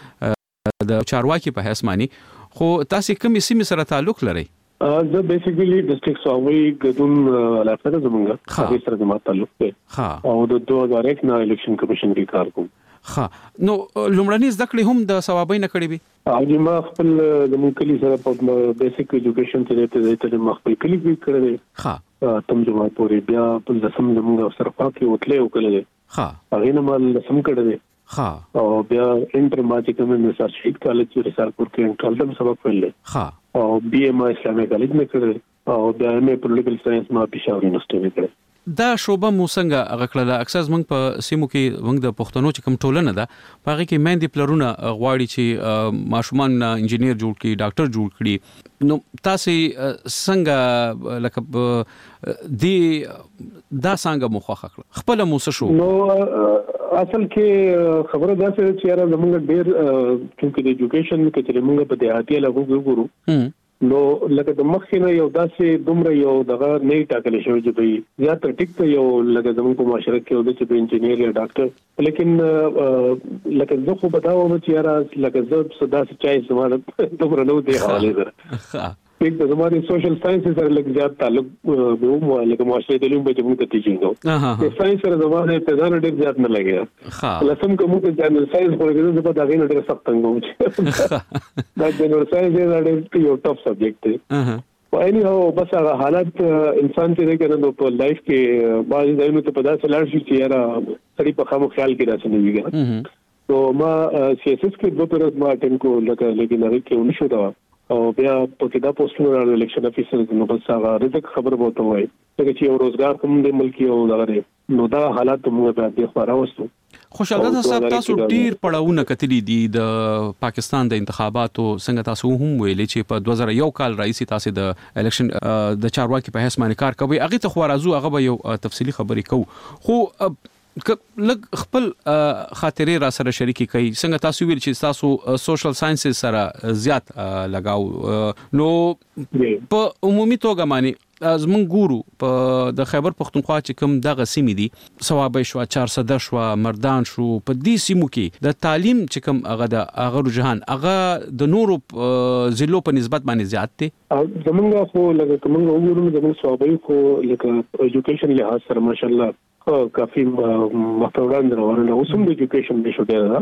د د چارواکي په حساب مانی، خو تاسو کومې سیمې سره تعلق لرئ؟ زه بیسیکلی ډسټریکټ ساوي ګدون علاقه زمونږ په سره د تعلق دی او د دوه هزار یک نه الیکشن کمیشن کې کار کوم. ها نو لومړني زده کړې هم د ثوابای نه کړې وي؟ او ما خپل د مونکلي سره په بیسیک ایجوکیشن ته ته ما خپل کلی کې کړل. ها تم جما پورې بیا په لسم زموږ سره پاکي وتلې وکړل. ها هغه نه مال لسم کړل. ها او بیا انټر ماټیکم ان ریسرچ شیټ کالج کې ریسرچ ورکې ټولم سبق ویل. ها او بي ام اسلامي کالج نه کړل او بیا ام ا پولیټیکل ساينس ما پېښور یونیورسيټي کې کړل. دا شوبه مو څنګه غکړه؟ اکثر موږ په سیمو کې موږ د پښتنو چې کوم ټولنه ده په هغه کې مېندې پلرونه غواړي چې ماشومان انجینیر جوړ کړي، ډاکټر جوړ کړي. نو تاسو څنګه لکه دی دا څنګه مو خوښ کړ خپل مو څه شو؟ نو اصل کې خبره دا چې یاره زموږ ډېر چې د ایجوکیشن کې چې موږ په دیهاتي علاقو کې وګورو نو لکه د مخینه یو داسې دومره یو دغه نه ټاکل شوی چې به زیات ټیک ته یو لکه زموږ په معاشره کې یو چې به انجینیر یا ډاکټر، لیکن لکه زه خو بتاوم چې یاره لکه زه صدا سچای سماره دومره نو دی حواله سره یک د زماري سوشل ساينس سره لږ زیات تعلق به مو لکه معاشري علوم به موږ ته ټیچینګ او د ساينس سره زماره په ځان ډېر زیات نه لګیا. لسم کوم چې جنرال ساينس په کې زه په دغه نه ډېر سخت څنګه دا جنرال ساينس ډېر یو ټاپ سبجیکټ دی. وایي نو بس هغه حالت انسان ته کنه په لایف کې باز دایمه ته په داسې لار شي چې یاره سړي په خامو خیال کې راځي نه ویګا. نو ما سی اس اس کې دوه پرز ما ټیم کو لکه لیکن هغه کې ونشو دا او بیا په کې دا پوسټونه راځي الیکشن افیسر نو بس هغه رزق خبر بوته وای چې یو روزګار کوم د ملکی او دغه نو دا حالات موږ په دې خبره وستو خوشاله صاحب تاسو ډیر پړاوونه کتلی دي د پاکستان د انتخاباتو څنګه تاسو هم ویلې چې په دوه زره یو کال رئیس تاسو د الیکشن د چارواکي په حساب باندې کار کوي هغه ته خو راځو هغه به یو تفصیلی خبرې کوو خو لګ خپل خاطرې را سره شریکي کوي څنګه تاسو ویل چې تاسو سوشل ساينسز سره زیات لگاو نو په عمومي توګه باندې زمون ګورو په د خیبر پختونخوا چې کوم دغه سیمې دي ثواب شو چارصد شو مردان شو په دې سیمو کې د تعلیم چې کوم هغه د هغه رجحان هغه د نورو ضلعو په نسبت باندې زیات دي زمونږ خو لکه کومه وګورو زمونږ ثوابي خو لکه ایجوکیشن له سره ماشاءالله کافي مفروضان روانه اوسم د ایجوکیشن نشو ډیر دا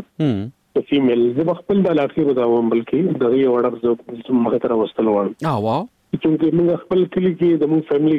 د فیمیل زه خپل د اخیرو دا وم بلکې دغه وړه زه مخه تر وستل وم اه واو چې موږ خپل کلی کې د موږ فیملی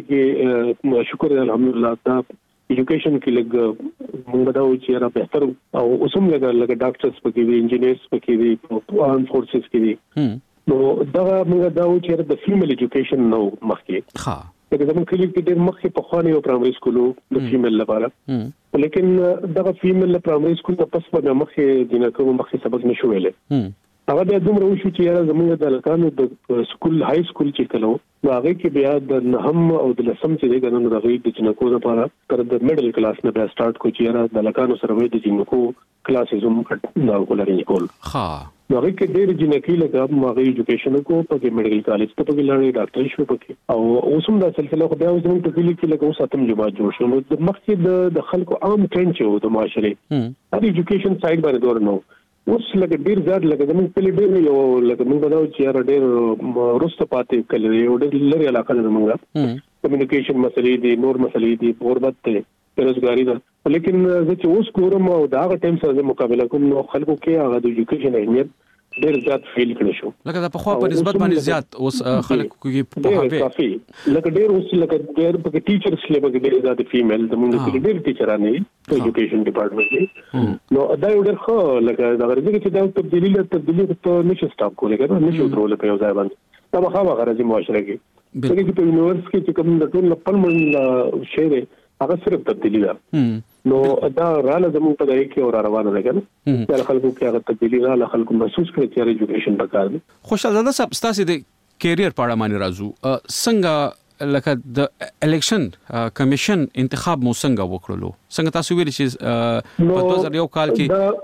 کې شکر الحمدلله دا ایجوکیشن کې لګ موږ دا و چې را بهتر او اوسم لګ لګ ډاکټرز پکې دي انجینیرز پکې دي آرم فورسز کې دي نو دا موږ دا و چې د فیمیل ایجوکیشن نو مخکې ها لکه زموږ کلی کې ډېر مخکې په خواني او پرایمري سکولو د فیمیل لپاره لیکن دا فیمیل پرایمري سکول په پس په مخکې د نکوم مخکې سبق نشو ویلې هغه د دومره وشو چې یاره زموږ د لکانو د سکول های سکول چې کلو هغه کې بیا د نهم او د لسم چې د غنونو د غوي د جنکو لپاره تر د میډل کلاس نه بیا سٹارټ کو چې یاره د لکانو سره وې د جنکو کلاسز هم نو کولري کول ها هغه کې ډېر جنکی لګا ماغه ایجوکیشن کو په میډیکل کالج ته په لړۍ ډاکټر شو پکې او اوسم دا سلسله خو بیا زموږ په کلی کې لګو ساتم جماعت جوړ شو نو د مخکې د خلکو عام ټرند چې و د معاشري د ایجوکیشن سایډ باندې دور نو اوس لکه ډیر زیات لکه زموږ په لډیر یو لکه موږ بداو چې را ډیر روسته پاتې کړي یو ډیر لري علاقه ده موږ کمیونیکیشن مسلې دي نور مسلې دي غربت ته بیروزګاری ده لیکن زه چې اوس ګورم او دا هغه ټایم سره مقابله کوم نو خلکو کې هغه د ایجوکیشن اهمیت ډیر زیات فیل کړی شو لکه د پخوا په نسبت باندې زیات اوس خلکو کې په هغه کافي لکه ډیر اوس لکه ډیر په ټیچرز لیول کې ډیر زیات فیمیل د موږ کې ډیر ټیچرانه په ایجوکیشن ډپارټمنټ کې نو دا یو ډیر خو لکه دا ورته چې دا تبدیلی له تبدیلی ته نشي سټاپ کولای کنه نشي درول په یو ځای باندې دا مخه غرضی معاشره کې دغه په یونیورسيټي کې چې کوم د ټول خپل من شعر هغه صرف تبدیلی ده نو دا رااله زموږ په دای کې اور روانه ده کنه چې خلکو کې هغه تبدیلی رااله خلکو محسوس کړي چې ایجوکیشن پکار دي خوشاله صاحب تاسو د کیریئر په اړه باندې راځو څنګه لکه د الیکشن کمیشن انتخاب مو څنګه وکړلو څنګه تاسو ویل چې په دوه زره یو کال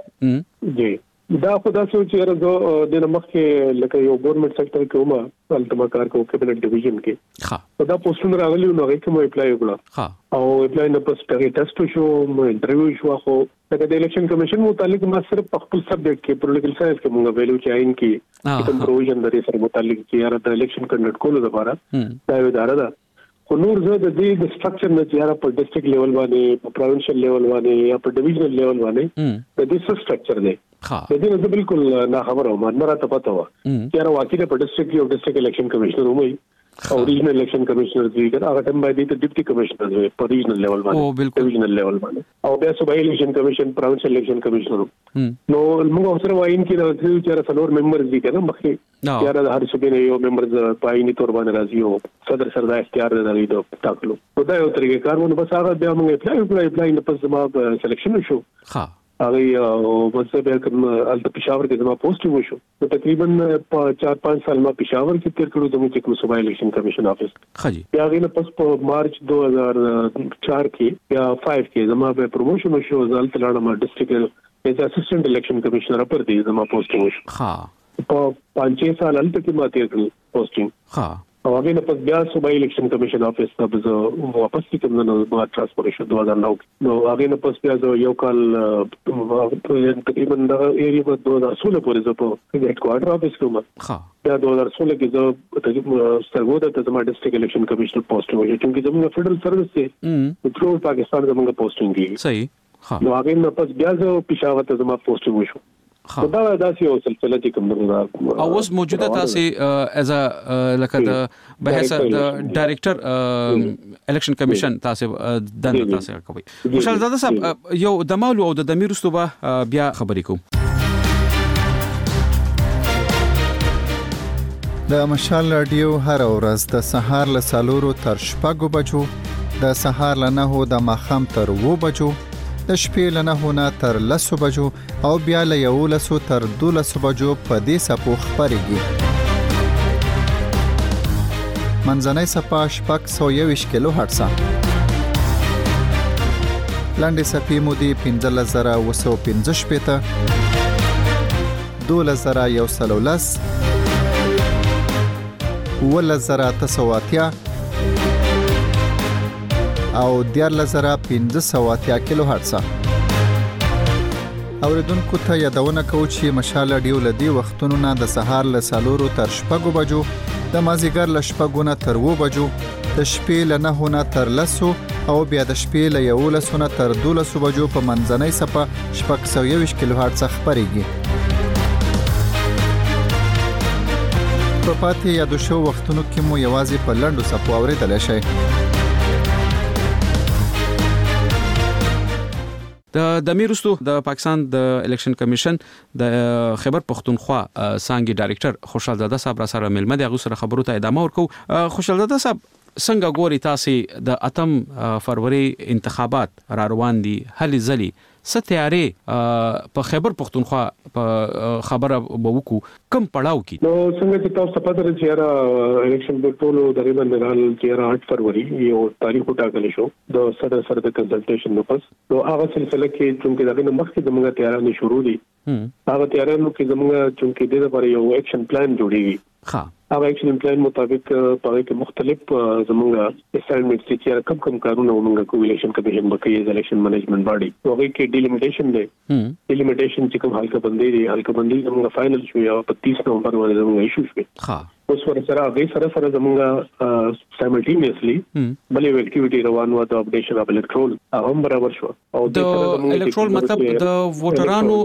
کې جی دا خو دا سوچ یې د مخکې لکه یو ګورنمنت سېکټر کې ومه التما کار کو کیبنټ ډیویژن کې ها دا پوسټونه راغلي نو هغه کې مو اپلای وکړه ها او اپلای نه پس ټیسټ شو مو انټرویو شو خو لکه د الیکشن کمیشن متعلق ما صرف خپل سبجیکټ کې پولیټیکل ساينس کې موږ ویلو چې عین کې کوم پروویژن د سره متعلق چې یاره د الیکشن کنډکټ کولو لپاره دا یو اداره ده خو نور زه د دې د سټرکچر نه چې یاره په ډیسټریکټ لیول باندې په پروینشل لیول باندې یا په ډیویژنل لیول باندې د دې څه سټرکچر دی ها د دې نه بالکل نه خبره و ما راته پته و چې یاره واقعي په ډیسټریکټ یو ډیسټریکټ الیکشن کمیشنر ومه او ریجنل الیکشن کمیشنر دی کنه هغه ټیم باندې ته ډیپټي کمیشنر دی په ریجنل لیول باندې ډیویژنل لیول باندې او بیا صوبایي الیکشن کمیشن پروینشل الیکشن کمیشنر نو موږ سره وایم کې راځي چې څلور ممبرز دي کنه مخکې یاره د هر صوبې نه یو ممبرز پایني تور باندې راځي او صدر سردا اختیار دی د ټاکلو نو دا یو طریقې کارونه بس هغه بیا موږ اپلای اپلای اپلای نه پس ما سلیکشن شو ها هغه وڅ به کوم الته پېښور کې زما پوسټ وشو نو تقریبا په چار پنځه سال ما پېښور کې تیر کړو د موږ کوم صوبایي الیکشن کمیشن افیس خجی بیا غینه پس په مارچ دو هزار چار کې یا پنځه کې زما به پروموشن وشو ځل تلاړه ما ډیسټریکټ ایز اسسټنټ الیکشن کمیشنر پر دی زما پوسټ وشو ها په پنځه سال الته کې ما تیر کړو پوسټینګ ها او هغه نه پس بیا صوبایي الیکشن کمیشن افیس ته به واپس کوم نو ما ترانسفر شو دوه هزار نو نو هغه نه پس بیا یو کال تقریبا د ایریا په دوه هزار سولہ پورې زه په هیډ کوارټر افیس کوم ها بیا دوه هزار سولہ کې زه سرګودا ته زما ډیسټریکټ الیکشن کمیشنر پوسټ وشو چې زموږ فدرل سروس دی ټول پاکستان زموږ پوسټینګ دی صحیح ها نو هغه نه پس بیا زه پېښور ته زما پوسټ وشو خو دا داسې یو سلسله چې کوم نه او اوس موجوده تاسو از ا لکه د بحث د ډایریکټر الیکشن کمیشن تاسو د تاسو کوي خوشحال زاده صاحب یو د مالو او د دمیر استوبه بیا خبرې کوم د مشال رادیو هر ورځ د سهار له سالورو تر شپږو بجو د سهار له نهو د ماخام تر و بجو د شپې له نهو نه تر لسو بجو او بیا له یولسو تر دولسو بجو په دې سپو خپرېږي. منځنۍ سپه شپږ سوه یوویشت کیلو هرټزه. لنډې سپې مودې پنځلس زره اوه سوه پنځه شپېته، دولس زره یو سل او لس، اوولس زره اته سوه اتیا او دیارلس زره پنځه سوه اتیا کیلو هرټزه. اوریدونکو ته یادونه کوو چې مشال راډیو له دې وختونو نه د سهار له څلورو تر شپږو بجو، د مازدیګر له شپږو نه تر اووه بجو، د شپې له نهو نه تر لسو او بیا د شپې له یولسو نه تر دولسو بجو په منځنۍ سپه شپږ سوه یوویشت کیلو هرټزه خپرېږي. په پاتې یادو شو وختونو کې مو یوازې په لنډو سپو اورېدلی شئ. د د میرستو د پاکستان د الیکشن کمیشن د خیبر پختونخوا څانګې ډایریکټر خوشحال زاده صاحب را سره ملمه دی. هغه سره خبرو ته ادامه ورکو. خوشحال زاده صاحب، څنګه ګوري تاسو د اتم فروری انتخابات را روان دي؟ هلي ځلي څه تیارې په خیبر پختونخوا په خبره وکړو کم پړاو کې؟ نو څنګه چې تاسو په دغه چیرې الیکشن د ټولو تقریبا د چیرې آठ فروری یو تاریخ ټاکل شو د صدر سره د کنسلټیشن نو پس نو هغه سلسله کې چې دغه مخکې د موږ تیارانه شروع دي هغه تیارانو کې زموږ چې د لپاره یو اکشن پلان جوړیږي. ها هغه اکشن پلان مطابق په کې مختلف زموږ اساینمنټس چې کم کم کارونه موږ کوو الیکشن کمیشن بکې د الیکشن منیجمنت باډي هغه کې ډیلیمیټیشن دی. ډیلیمیټیشن چې کوم حلقه بندي دی حلقه بندي زموږ فائنل شو یا په تیس نومبر باندې زموږ ایشو شو. ها اوس ورسره هغه سره سره زموږ سایملټینیسلی بلې اکټیویټي روانه و د اپډیشن اف الکټرول هم برابر شو. او د الکټرول مطلب د ووټرانو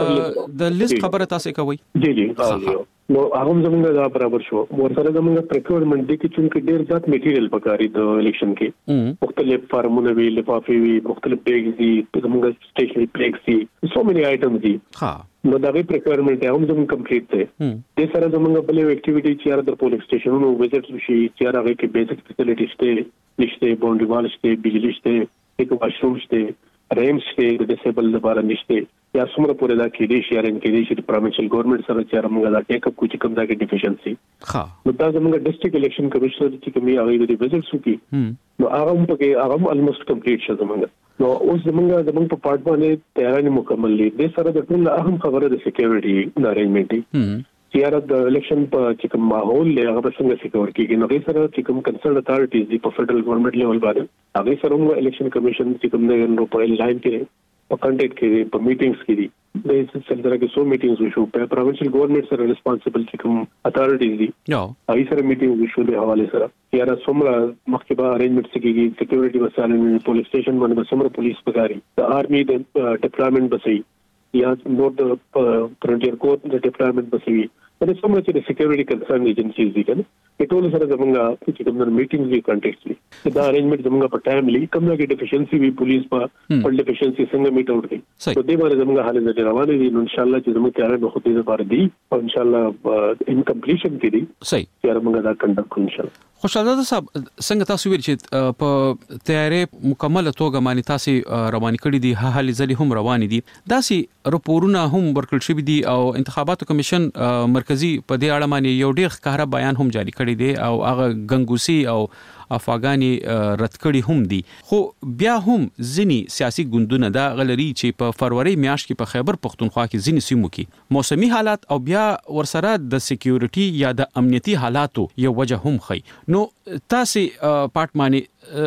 د لیست خبره تاسو کوي؟ جی جی نو هغه زموږ دا برابر شو. ورسره زموږ پریکورمنت دي چې چې ډېر ځات میټیریل پکاري د الیکشن کې مختلف فارمونه وی لفافې وی مختلف بیگز دي زموږ سټیشنری پلیکس دي سو مینی آیټمز دي. ها نو دا وی پریکورمنت هم زموږ کمپلیټ دی. د سره زموږ بلې اکټیویټي چې د پولینګ سټیشنونو وزټ شي چې هغه کې بیسیک فیسیلیټیز ته نشته، باونډري وال شته، بجلی شته، یک واشروم شته، ریم شته د ډیسیبل لپاره نشته یا څومره پورې دا کې دي شیرین کې دي چې پروینشل ګورنمنت سره چې موږ دا ټیک اپ کوو چې کوم دا کې ډیفیشنسي. ها نو دا زموږ ډیسټریکټ الیکشن کمیشنر چې کومي هغه د وزټ سوکي نو هغه هم په کې هغه الموست کمپلیټ شو زموږ. نو اوس زموږ زموږ په پارت باندې تیاری مکمل دي. د سره د ټول اهم خبره د سکیورټي د ارینجمنت دي چې یاره د الیکشن په چې کوم ماحول له هغه څنګه سکیور کیږي. نو غیر سره چې کوم کنسرن اتھارټیز دي په فدرل ګورنمنت لیول باندې هغه سره موږ الیکشن کمیشن چې کوم نو په لاین کې په کانټیکټ کې په میټینګز کې دي د سلسله کې سو میټینګز وشو په پروینشل ګورنمنت سره ریسپانسیبل چې کوم اتھارټیز دي هغه سره میټینګ وشو د حواله سره یاره څومره مخکې به ارینجمنټ کېږي سکیورټي وسایل پولیس سټیشن باندې څومره پولیس پکاري د آرمي د ډیپلویمنٹ بسې یا نور د فرنټیر کور د ډیپلویمنٹ بسې د څومره چې د سکیورټي کنسرن ایجنسیز دي کنه په ټول سره زموږ چې کوم میټینګز وی کانټیکټ وی دا ارینجمنٹ زموږ په ټایملی کوم نه کې ډیفیشنسي وی پولیس په په ډیفیشنسي څنګه میټ اوټ کړي په دې باندې زموږ حالت د روانه دي. ان شاء الله چې زموږ تیار به خو دې لپاره دي او ان شاء الله ان کمپلیشن کې دي. صحیح تیار موږ دا کنډکټ کوو ان شاء الله. خوشحال زاده صاحب، څنګه تاسو ویل چې په تیارې مکمل توګه باندې تاسو روان کړی دي هلي ځلې هم روان دي داسې راپورونه هم ورکړل شوی دي او انتخاباتو کمیشن مرکزی په دې اړه باندې یو ډېر ښکاره بیان هم جاری کړی دی او هغه ګنګوسی او افغاني رد کړي هم دي. خو بیا هم ځینی سیاسي ګوندونه دا غلري چې په فروری میاشت کې په خیبر پختونخوا کې ځینی سیمو کې موسمي حالات او بیا ورسره د سکیورټي یا د امنیتي حالاتو یو وجه هم خي. نو تاسو پارټماني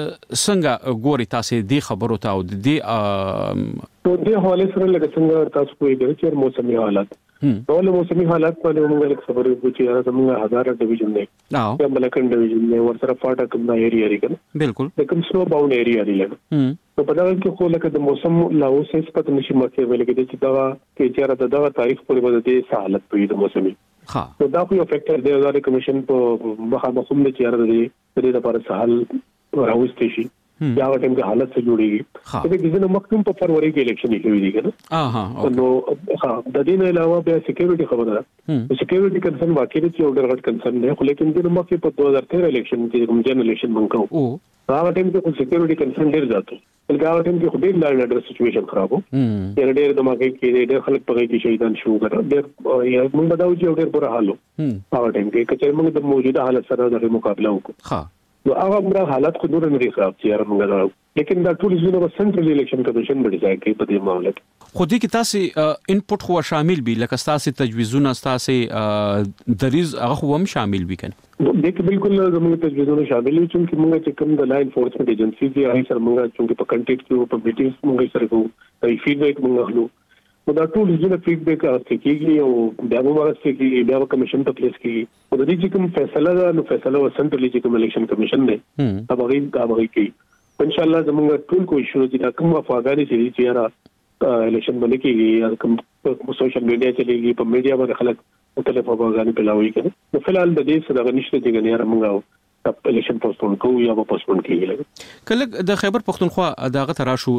څنګه ګوري تاسو دې خبرو ته او دې په دې حواله سره لکه څنګه تاسو کوی د چیر موسمي حالات ټول موسمي حالات باندې موږ له خبرې کوو چې زموږ هزار ډیویژن دی یا ملکن ډیویژن دی ورسره فاټا کوم ایریا لري کنه بالکل د کوم سلو باون ایریا لري لګ نو په دا کې خو لکه د موسم لاوسې سپت نشي مکه ویل کې چې دا کې چیرې د دغه تاریخ پورې باندې د حالت په د موسمي ها نو دا خو یو فیکټر دی د کمیشن په مخه مخوم د چیرې د دې لپاره سهال راوستي شي یا ټیم کې حالت څه جوړیږي دا چې نو مخکوم په فروری کې الیکشن کیږي دي کنه ها نو ها د دې نه علاوه بیا سکیورټي خبره ده سکیورټي کنسرن واقعي چې یو ډېر غټ کنسرن دی خو لیکن د مخکې په دوه هزار تیرہ الیکشن کې کوم جن الیکشن مونږ کوو هغه ټیم کې سکیورټي کنسرن ډېر زیات بلکې هغه ټیم کې خو ډېر لاړ ډېر سچويشن خراب وو یعنی ډېر دماغي کې ډېر خلک په کې شهیدان شو کړه ډېر موږ بداو چې ډېر بره حالو هغه ټیم کې چې موږ د موجوده حالت سره د مقابله وکړو ها نو هغه موږ حالات خو نور نه لري خراب چې موږ لیکن دا ټول زونه په سنټرل الیکشن کمیشن باندې ځای کوي په دې معاملې کې خو دې کې تاسو انپوټ خو شامل بي لکه تاسو تجویزونه تاسو دریز هغه هم شامل وي کنه دې کې بالکل زموږ تجویزونه شامل دي چې موږ چې کوم د لا انفورسمنت ایجنسی دي هغه سره موږ چې په کنټیکټ کې په میټینګز موږ سره کوو د فیډبیک موږ اخلو نو دا ټول زونه فیډبیک راځي کېږي او بیا موږ راځي چې بیا کمیشن ته پلیس کېږي او د دې چې کوم فیصله ده نو فیصله و سنټرل چې کوم الیکشن کمیشن دی هغه هغه کوي ان شاء الله زموږ ټول کوشش وکړو چې کوم افغاني چې یاره الیکشن باندې کېږي یا کوم سوشل میډیا چلےږي په میډیا باندې خلک مختلف افغاني پلاوي کوي نو فلحال د دې څخه د نشته چې یاره موږ الیکشن پوسټپون کوو یا به پوسټپون کېږي کله د خیبر پختونخوا دغه تراشو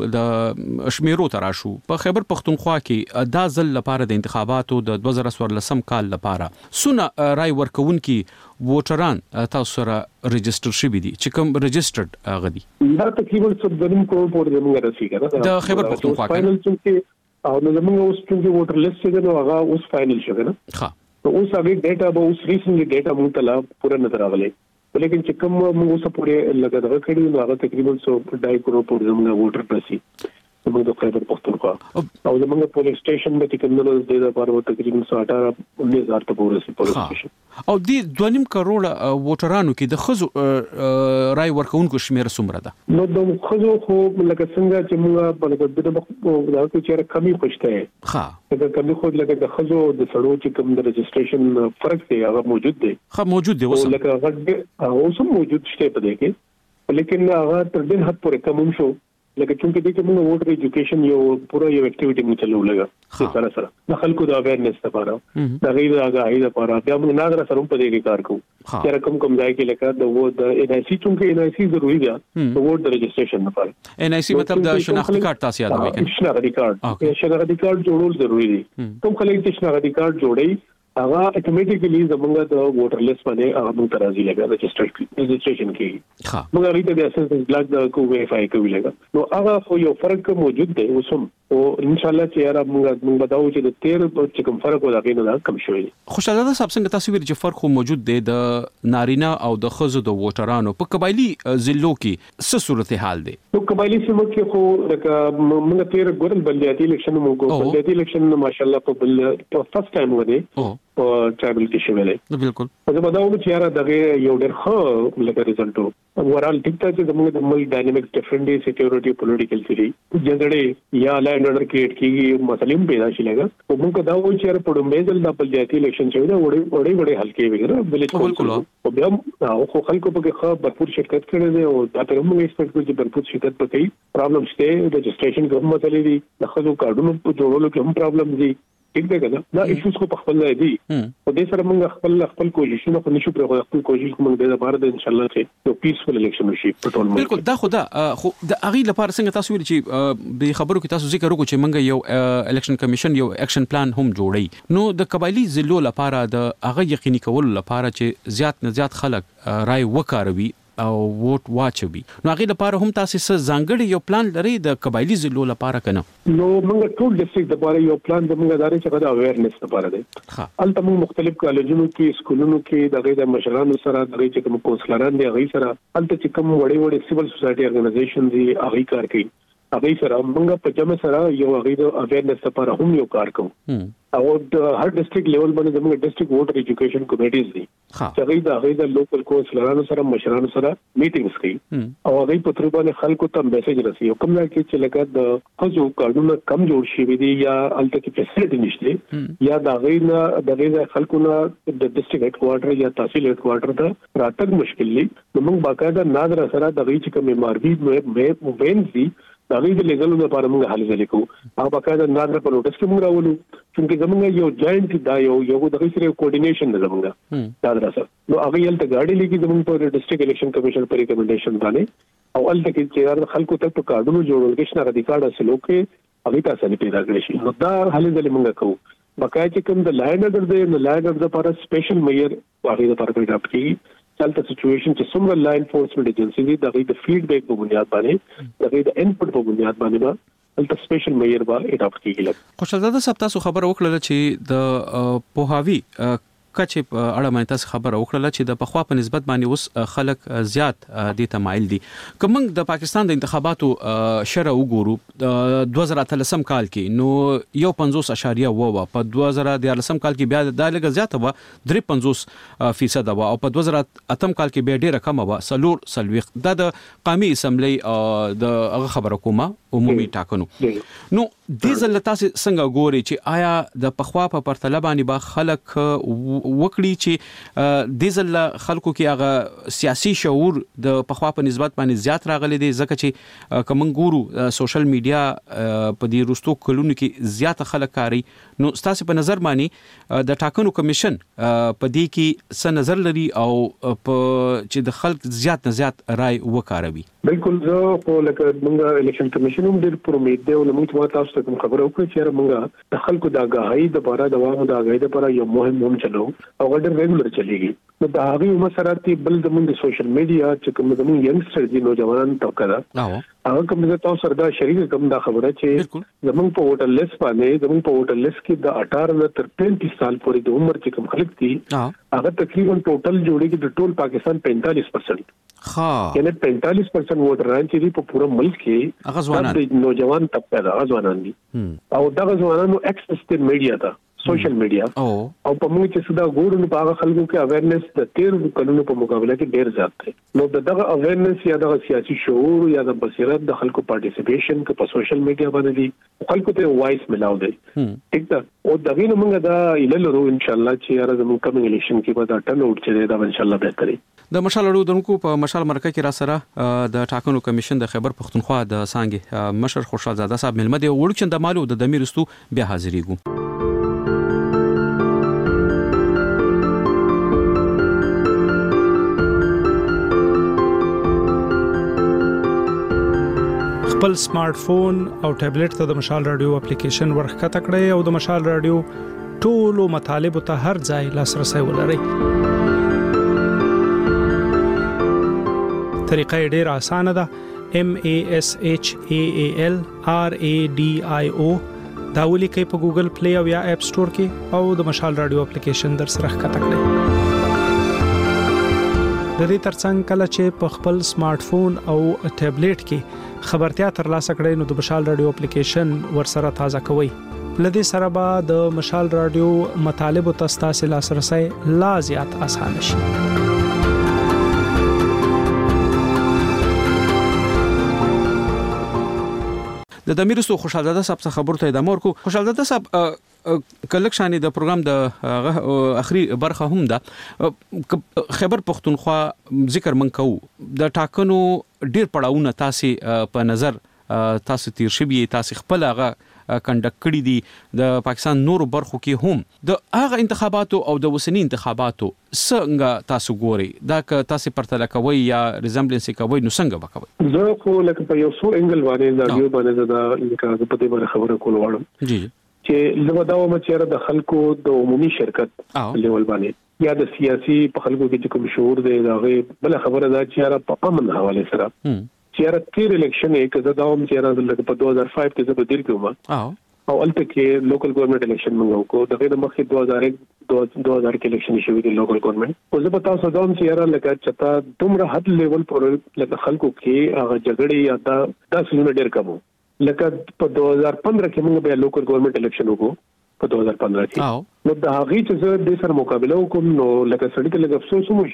د شمیرو تراشو په خیبر پختونخوا کې دا ځل لپاره د انتخاباتو د دوه زره څوارلسم کال لپاره سونه رای ورکون کې ووټران تاسو سره ريجستره شوي دي چې کوم ريجسترډ غدي دا تقریبا څو دنیم کروڑ پورې موږ رسیدل د خیبر پختونخوا فائنل چې او نو موږ اوس چې ووټر لیست چې نو هغه اوس فائنل شوه نه ها اوس هغه ډیټا به اوس ریسنټلی ډیټا موږ ته لا پوره نه راغلي لیکن چې کوم موږ اوس پورې لګا کړی نو هغه تقریبا څو ډای کروڑ پورې موږ ووټر پرسي موږ د خیبر پختونخوا او زموږ پولیس سټیشن باندې کوم نو د لپاره تقریبا اٹھارہ انیس هزار ته پورې پولیس سټیشن او د دوه نیم کروڑ ووټرانو کې د خزو رای ورکونکو شمیر څومره ده نو د خزو خو لکه څنګه چې موږ په دغه د هغه چې کمی خوشته ها دا کمی خو لکه د خزو د سړو چې کوم د رجسټریشن فرق دی هغه موجود دی ها موجود دی اوس لکه هغه اوس موجود شته په دې کې لیکن هغه تر دې حد پورې کم شو لکه چې د کوم ووټر ایجوکیشن یو پورا یو اکټیویټي موږ چلو لګا چې سره سره د خلکو د اویرنس لپاره د غیر هغه لپاره بیا موږ ناګره سره په دې کې کار کوو چې رقم کوم ځای کې لکه د وو د ان آی سی چې ان آی سی ضروری ده د ووټ رجسټریشن لپاره ان آی سی مطلب د شناختی کارت تاسو یادوي کنه شناختی کارت شناختی کارت جوړول ضروری دي کوم خلک چې شناختی کارت جوړي هغه اتوماتیکلی زمونږ د ووټر لیست باندې هغه موږ ترازی لګا رجسټریشن کې ها موږ ریته د اساس بلاک د کو ویریفای کوي لګا نو هغه خو یو فرق موجود دی اوسم او ان شاء الله چې یاره موږ موږ بداو چې د تیر چې کوم فرق ولا غینه دا کم شوی خوشاله ده صاحب څنګه تاسو ویل چې فرق خو موجود دی د نارینه او د خزو د ووټرانو په قبایلی ضلعو کې څه صورتحال دی نو قبایلی سیمو کې خو لکه موږ تیر ګورل بلدیاتي الیکشن موږ بلدیاتي الیکشن ماشاءالله په بل فرست ټایم ودی او ټرایبل کې شویلې بالکل زه بداو چې یاره دغه یو ډېر ښه لکه رزلټ ورال ټیک ته چې زموږ د مل ډاینامیک ډیفرنٹ دی سکیورټي پولیټیکل سری جګړې یا لاین اورډر کریټ کیږي مسلې پیدا شي لګا او موږ دا و چې یاره په ډومېزل د بلدیاتي الیکشن شوی دا وړي وړي وړي حلقې وګره بلې بالکل او بیا خو خلکو په کې ښه بھرپور شرکت کړي دي او دا ته موږ ایکسپیکټ کوو چې بھرپور شرکت پکې پرابلم شته د رجسټریشن کوم مسلې دي د خلکو کارډونو په جوړولو کې هم پرابلم دي ٹھیک ده کنه دا ایشوز خو په خپل ځای دي او د سره موږ خپل خپل کوششونه په نشو پر خپل کوشش کوم د لپاره د ان شاء الله چې یو پیسفل الیکشن وشي په ټول ملک بالکل دا خو دا خو د اغي لپاره څنګه تاسو ویل چې به خبرو کې تاسو ذکر وکړو چې موږ یو الیکشن کمیشن یو اکشن پلان هم جوړی نو د قبایلی ضلعو لپاره د اغه یقیني کول لپاره چې زیات نه زیات خلک رائے وکاروي او ووټ واچوي نو هغه لپاره هم تاسو څه ځانګړي یو پلان لري د قبایلی ضلعو لپاره کنه نو موږ ټول ډیسټریکټ لپاره یو پلان د موږ ادارې چې د اویرنس لپاره دی البته موږ مختلف کالجونو کې سکولونو کې دغه د مشرانو سره دغه چې کوم کونسلران دي هغه سره البته چې کوم وړي وړي سیول سوسایټي ارګنایزیشن دي هغه کار کوي هغه سره موږ په جمع سره یو هغه د اویرنس لپاره هم یو کار کوو او د هر ډیسټریکټ لیول باندې زموږ ډیسټریکټ ووټر ایجوکیشن کمیټیز دي چې هغه د هغه د لوکل کونسلرانو سره مشرانو سره میټینګز کوي او هغه په تر باندې خلکو ته میسج رسي او کوم ځای کې چې لکه د خزو کارډونه کم جوړ شي دي یا الته کې فیسیلیټي نشته یا د هغه نه د هغه خلکو نه د ډیسټریکټ هډ کوارټر یا تحصیل هډ کوارټر ته راتګ مشکل دي نو موږ باقاعده نادر سره د هغه چې کوم ام ار بي مې وینځي دا غي د لیګلو لپاره موږ حل ولیکو هغه باقاعده نادر په نوټس کې موږ راولو چې زمونږ یو جاینټ دا یو یو د غي سره کوارډینیشن د زمونږ دا دراسه نو هغه یل ته ګاډي لګي زمونږ په ډیسټریکټ الیکشن کمیشن پر ریکمنډیشن باندې او ال تک چې خلکو ته په کارډونو جوړول کې شنه ریکارډ حاصلو کې هغه تاسو نه پیدا کړی شي نو دا حل د موږ کوو باقاعده چې کوم د لاین اگر د لاین اگر د لپاره سپیشل میئر هغه لپاره پیدا کیږي چلته سچويشن چې څومره لاین انفورسمنت ایجنسی دي دغه د فیډبیک په بنیاد باندې دغه د انپټ په بنیاد باندې دلته سپیشل میئر به اډاپټ کیږي خوشحال زاده صاحب تاسو خبر وکړه چې د پوهاوی کچې اړه باندې تاسو خبره وکړه چې د پخوا په نسبت باندې اوس خلک زیات د تمایل دي کوم د پاکستان د انتخاباتو شرع وګورو د دوه زره اتلسم کال کې نو یو پنځوس اعشاریه و په دوه زره دیارلسم کال کې بیا د لږ زیاته و درې پنځوس فیصد و او په دوه زره اتم کال کې بیا ډیره کم و سلور سلويخ د قومي اسمبلی د هغه خبره کومه عمومي ټاکنو نو د ځل تاسو څنګه ګوري چې آیا د پخوا په پرتله باندې با خلک وکړي چې د ځل خلکو کې هغه سیاسي شعور د پخوا په نسبت باندې زیات راغلي دي ځکه چې کوم ګورو سوشل میډیا په دې روستو کلونو کې زیات خلک کاری نو تاسو په نظر باندې د ټاکنو کمیشن په دې کې څه نظر لري او په چې د خلک زیات نه زیات رائے وکاروي بالکل زه په لکه موږ الیکشن کمیشن هم ډېر پر امید دی او موږ تاسو ته کوم خبره وکړه چې موږ د خلکو د آگاهی د بارا د واغ د آگاهی لپاره یو مهم هم چلو او ډېر ریګولر چلیږي نو دا هغه مسراتي بل د موږ سوشل میډیا چې کوم د موږ ینګستر دي نوجوانان طبقه دا هغه کوم د تاسو سره دا شریک کوم دا خبره چې زموږ په ووټر لیست باندې زموږ په ووټر لیست کې د اٹھارہ تر پینتیس سال پورې د عمر چې کوم خلک دي هغه تقریبا ټوټل جوړیږي د ټول پاکستان پینتالیس پرسنٹ ها یعنی پینتالیس پرسنٹ ووټران چې په پوره ملک کې هغه ځوانان د نوجوان طبقه دا ځوانان دي او دا ځوانانو ایکسس ته میډیا ته سوشل میډیا او په موږ چې صدا ګورو په هغه خلکو کې اویرنس د تیر قانونو په مقابله کې ډیر زیات دی نو دغه اویرنس یا د سیاسي شعور یا د بصیرت د خلکو پارټیسیپیشن کې په سوشل میډیا باندې دي خلکو ته وایس ملاو دی ټیک ده او دغه نو موږ دا ایللرو ان شاء الله چې یاره زموږ کمنګ الیکشن کې به دا ټرن اوټ چې دا ان شاء الله بهتري د مشال اړوندونکو په مشال مرکه کې را سره د ټاکنو کمیشن د خیبر پختونخوا د سانګي مشر خوشحال زاده صاحب ملمه دی وړکچن د مالو د دمیرستو بیا حاضرېګو خپل سمارټ فون او ټابلیټ ته د مشال رادیو اپلیکیشن ورخکته کړئ او د مشال رادیو ټولو مطالب ته هر ځای لاسرسي ولرئ. طریقه ډیره اسانه ده. M A S H A A L R A D I O دا ولیکئ په ګوګل پلی او یا اپ سٹور کې او د مشال رادیو اپلیکیشن در سره ښکته کړئ. د دې ترڅنګ کله چې په خپل سمارټ فون او ټابلیټ کې خبرتیا ترلاسه کړئ نو د مشال رادیو اپلیکیشن ورسره تازه کوئ. لدې سره به د مشال رادیو مطالب او تاسو لاسرسي لا زیات اسانه شي. د دمیرستو خوشحال زاده صاحب څخه خبرته ادامه ورکو. خوشحال زاده صاحب کلکشانې د پروګرام د اخري برخه هم ده. خیبر پختونخوا ذکر من کوو د ټاکنو ډیر پړاوونه تاسو په نظر تاسو تیر شوی تاسو خپل هغه کنډک کړی دي د پاکستان نورو برخو کې هم د هغه انتخاباتو او د وسنی انتخاباتو څنګه تاسو ګوري دا که تاسو پرتله کوي یا ریزمبلنس کوي نو څنګه وکوي؟ زه خو لکه په یو څو انګل باندې دا یو باندې دا لکه په دې باندې خبره کول غواړم جی چې زه دا وایم چې د خلکو د عمومي شرکت لیول باندې یا د سیاسي په خلکو کې کوم شعور دی دا غي بل خبره دا چې را په امن حواله سره چې تیر الیکشن یک زه دا هم چې راځل په دوه هزار پنځه کې زه بدل کوم او الته کې لوکل ګورنمنت الیکشن موږ کو دغه مخکې دوه هزار یک دوه هزار کې الیکشن شوی دی لوکل ګورنمنت او زه په تاسو دا هم چې را لکه چتا دومره حد لیول پر لکه خلکو کې هغه جګړې یا دا داسې نه ډیر کمو لکه په دوه هزار پندرہ کې موږ به لوکل ګورنمنت الیکشن وکړو په دوه هزار پندرہ کې نو دا هغه چې زه د سر مقابله وکم نو لکه سړی ته لږ افسوس مو شي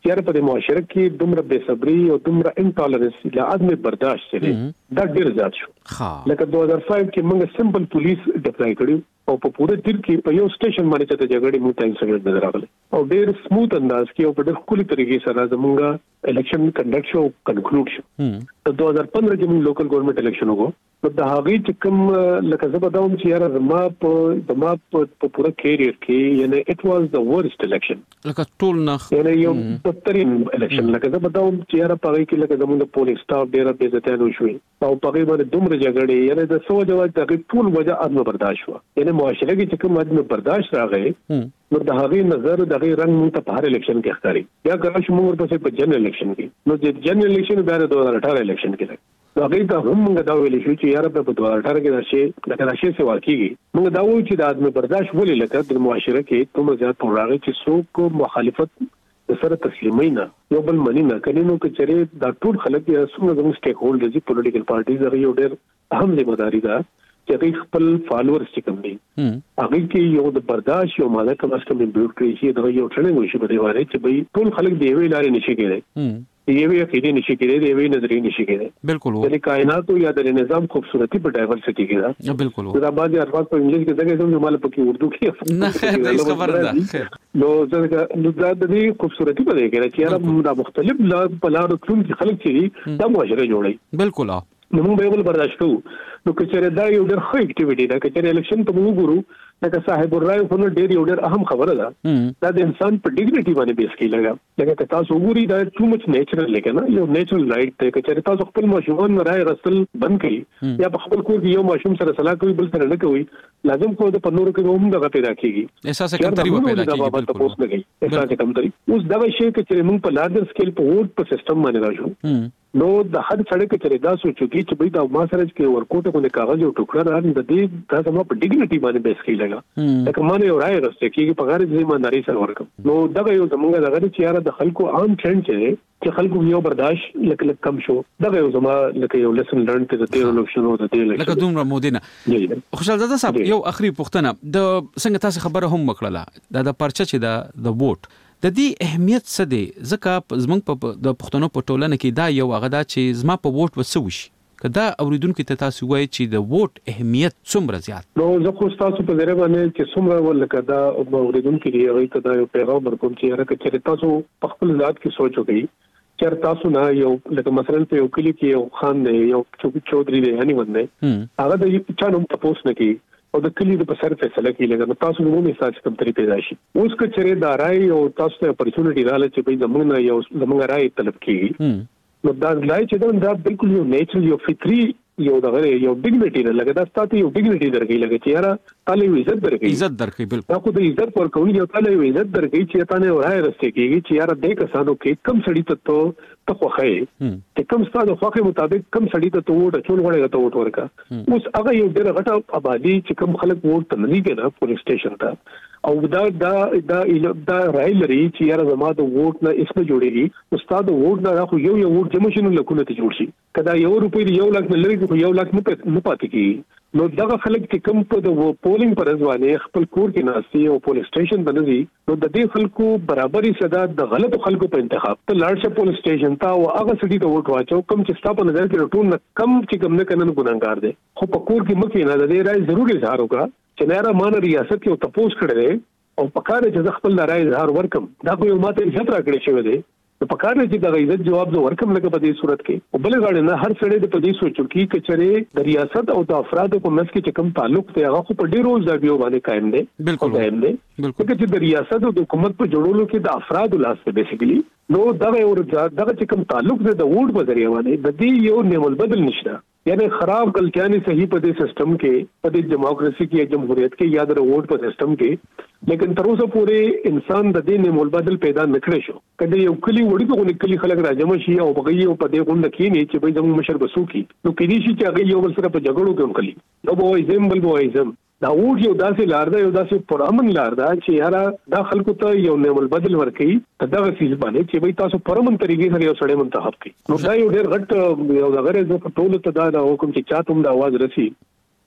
چې په معاشره کې دومره بے صبري او دومره انټالرنس له عدم برداشت سره دا ډیر زیات شو. لکه دوه هزار پنځه کې موږ سمپل پولیس ډپلای کړو او په پوره دیر کې په یو سټیشن باندې چې د جګړې مو ټایم سره نظر راغله او ډیر سموث انداز کې او په ډېر کلی طریقې سره زموږ الیکشن کنډکټ شو کنکلود شو. په دوه هزار پندرہ کې موږ لوکل ګورنمنت الیکشن وکړو. نو د هغه چې کوم لکه زه به دا هم چې یاره زما په زما په پوره کیریئر کې یعنی اټ واز د ورست الیکشن لکه ټول نه یعنی یو بدترین الیکشن لکه زه به دا هم چې یاره په هغه کې لکه زموږ د پولیس سټاف ډېره بې عزتیانه وشوې او په هغې باندې دومره جګړې یعنی د څه وجه د هغې ټول وجه عدم برداشت وه. یعنی معاشره کې چې کوم عدم برداشت راغی نو د هغې نظر د هغې رنګ موږ ته په هر الیکشن کې ښکاري. بیا که راشو موږ ورپسې په جنرال الیکشن کې نو د جنرال الیکشن بیا د دوه هزار اٹھارہ الیکشن کې دی. نو هغې ته هم موږ دا ویلی شو چې یاره په دوه هزار اٹھارہ کې دا شی لکه دا شی سوا کېږي. موږ دا وایو چې د عدم برداشت ولې لکه د معاشره کې دومره زیات پور راغی چې څوک مخالفت د سره تسلیمي نه یو بل مني نه کوي. نو که چېرې دا ټول خلک یا څومره زموږ سټیک هولډرز دي پولیټیکل پارټیز هغه یو ډېر اهم ذمہداري ده چې هغوی خپل فالوورز چې کوم دي هغوی کې یو د برداشت یو ماده کم از کم امپیوټ کړي چې دغه یو ټریننګ وشي په دې باندې چې بھائی ټول خلک د یوې لارې نشي کېدی د یوې عقیدې نشي کېدی د یوې نظریې نشي کېدی. بالکل د کائناتو یا د نظام خوبصورتي په ډایورسټي کې ده. بالکل دا بعضې الفاظ په انګلیش کې ځکه چې مال پکې اردو کې نه خیر دا خبره ده نو ځکه نو دا د دې خوبصورتي په دې کې چې یاره دا مختلف لار په لارو تلونکي خلک چې دي دا معاشره جوړوي. بالکل نو موږ به یو بل برداشت کوو. نو که چېرې دا یو ډېر ښه اکټیویټي ده که چېرې الیکشن ته موږ وګورو لکه صاحب الرای خو نو ډېر یو ډېر اهم خبره ده دا د انسان په ډیګنیټي باندې بیس کوي. لکه لکه که تاسو وګورئ دا ټو مچ نیچرل دی که نه یو نیچرل رایټ دی. که چېرې تاسو خپل ماشومان نه رایې غوښتل بند کړي یا په خپل کور کې یو ماشوم سره صلاح کوي بل سره نه کوي لازم خو د په نورو کې هم دغه پیدا کېږي احساس کمتري و پیدا کېږي. بالکل نه کوي احساس کمتري. اوس دغه شی که چېرې موږ په لارجر سکیل په ووټ په سیسټم باندې راشو نو د هر سړی که چېرې دا سوچو کې چې بھائی دا ما سره چې ورکوټ باندې کاغذ یو ټوکړه راغلی د دې دا زما په ډیګنیټي باندې بیس کوي. لګه لکه ما نه یو رایې غوښتې کېږي په غیر د ایماندارۍ سره ورکړم. نو دغه یو زموږ دغه دی چې یاره د خلکو عام ټرینډ چې دی چې خلکو یو برداشت لکه لږ کم شو. دغه یو زما لکه یو لیسن لرن کې د تېرو الیکشنو د دې لکه دومره مودې نه. خوشحال زاده صاحب یو اخري پوښتنه د څنګه تاسو خبره هم وکړله دا د پرچه چې د د ووټ د دې اهمیت څه دی ځکه زموږ په د پښتنو په ټولنه کې دا یو هغه دا چې زما په ووټ به څه وشي که دا اوریدونکو ته تاسو وایي چې د ووټ اهمیت څومره زیات. نو زه خو تاسو په ذریعہ باندې چې څومره لکه دا اوریدونکو دی هغه ته دا یو پیغام ورکوم چې هر کله تاسو په خپل ذات کې سوچ وکړئ چې تاسو نه یو لکه مثلا په یو کلی کې یو خان دی یو چودري دی هني ونه هغه د یو چا نوم تاسو نه کوي او د کلی د په سر فیصله کوي لکه تاسو نو مې ساتل کوم طریقې پیدا شي. اوس که چېرې دا رائے او تاسو ته اپورچونټی رااله چې به زموږ نه یو زموږ رائے طلب کیږي نو دا رائے چې دا بالکل یو نیچرل یو فطری یو دغه یو ډیګنیټی نه لګا دا ستاسو یو ډیګنیټی درګي لګا چې یاره تعالی یو عزت درګي عزت درکې بالکل تاسو د عزت پر کوي یو تعالی یو عزت درګي چې تاسو رائے رسته کیږي چې یاره دې کسانو کې کم سړی ته ته ته خوخه چې کم ستاسو خوخه مطابق کم سړی ته ته ووټ چول غوړې ته ووټ ورکا. اوس هغه یو ډېر غټه آبادی چې کم خلک ووټ ته نه کېږي پولیس سټیشن ته او دا دا دا دا رائے لري چې یاره زما د ووټ نه اسمه جوړيږي استاد ووټ نه راخو یو یو ووټ جمع شنو لکونه ته جوړ شي کدا یو روپۍ یو لاک نه لري یو لاک نه پاتې کیږي. نو دغه خلک چې کوم په د پولینګ پر ځوانه خپل کور کې ناشتي او پولیس سټیشن باندې نو د دې خلکو برابرۍ صدا د غلطو خلکو په انتخاب ته لاړ شه پولیس سټیشن ته او هغه سړي ته ووټ واچو کوم چې ستاسو په نظر کې ټول نه کم چې کوم نه کنه ګناګار دي خو په کور کې مکه نه د دې رائے ضروري اظهار وکړه چې نه را مان ریاست کې تپوس کړي او په کار چې خپل رائے اظهار ورکم دا کوم ماته عزت راکړي شوی دی نو په کار چې د عزت جواب زه ورکم لکه په دې صورت کې او بل غاړه نه هر سړی د په دې سوچو کې چې چېرې د ریاست او د افرادو په منځ کې چې کوم تعلق دی هغه خو په ډیرو ځایونو باندې قائم دی. بالکل قائم دی بالکل چې د ریاست او د حکومت په جوړولو کې د افرادو لاس ته بیسیکلی نو دغه یو دغه چې کوم تعلق دی د ووټ په ذریعہ باندې د دې یو نعم البدل نشته یعنی خراب غلطیاں صحیح په دې سیستم کې په دې دیموکراسي کې جمهوریت کې یاد رہو ووټ په سیستم کې لیکن تر اوسه پورې انسان د دې نعم البدل پیدا نکړي شو. کله یو کلی وړي په غونډه کلی خلک راجم شي او بغي او په دې غونډه کې نه چې به زموږ مشر بسو کی نو کلی شي چې هغه یو بل سره په جګړو کې وکړي نو به ایزم بل به ایزم دا ووټ یو داسې لار ده یو داسې پرامن لار ده چې یاره دا خلکو ته یو نعم البدل ورکړي ته دغه چیز باندې چې به تاسو پرامن طریقې سره یو سړی منتخب کړئ نو دا یو ډېر غټ یو دغه زه په ټولو ته دا حکم چې چاته هم د आवाज رسي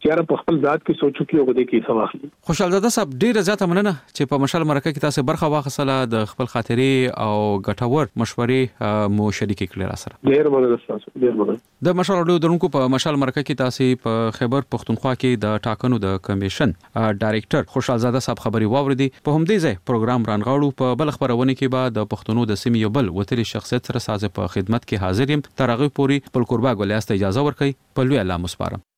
چې په خپل ذات کې سوچو کې وګړي کې سواخلي. خوشحال زاده صاحب ډیره زیاته مننه چې په مشال مرکه کې تاسو برخه واخیستله د خپل خاطرې او ګټور مشورې مو شریکې کړې را سره. ډیر مننه تاسو ډیر مننه. د مشال اډو درونکو په مشال مرکه کې تاسو په خیبر پښتونخوا کې د ټاکنو د کمیشن ډایریکټر خوشحال زاده صاحب خبري واوریدي. په همدې ځای پروګرام رانغاړو. په بل خبرونه کې به د پښتونو د سیمې یو بل وتلي شخصیت سره ساز په خدمت کې حاضر یم. تر هغه پورې خپل قربا ګولیاست اجازه ورکړئ. په لوی الله مسپارم.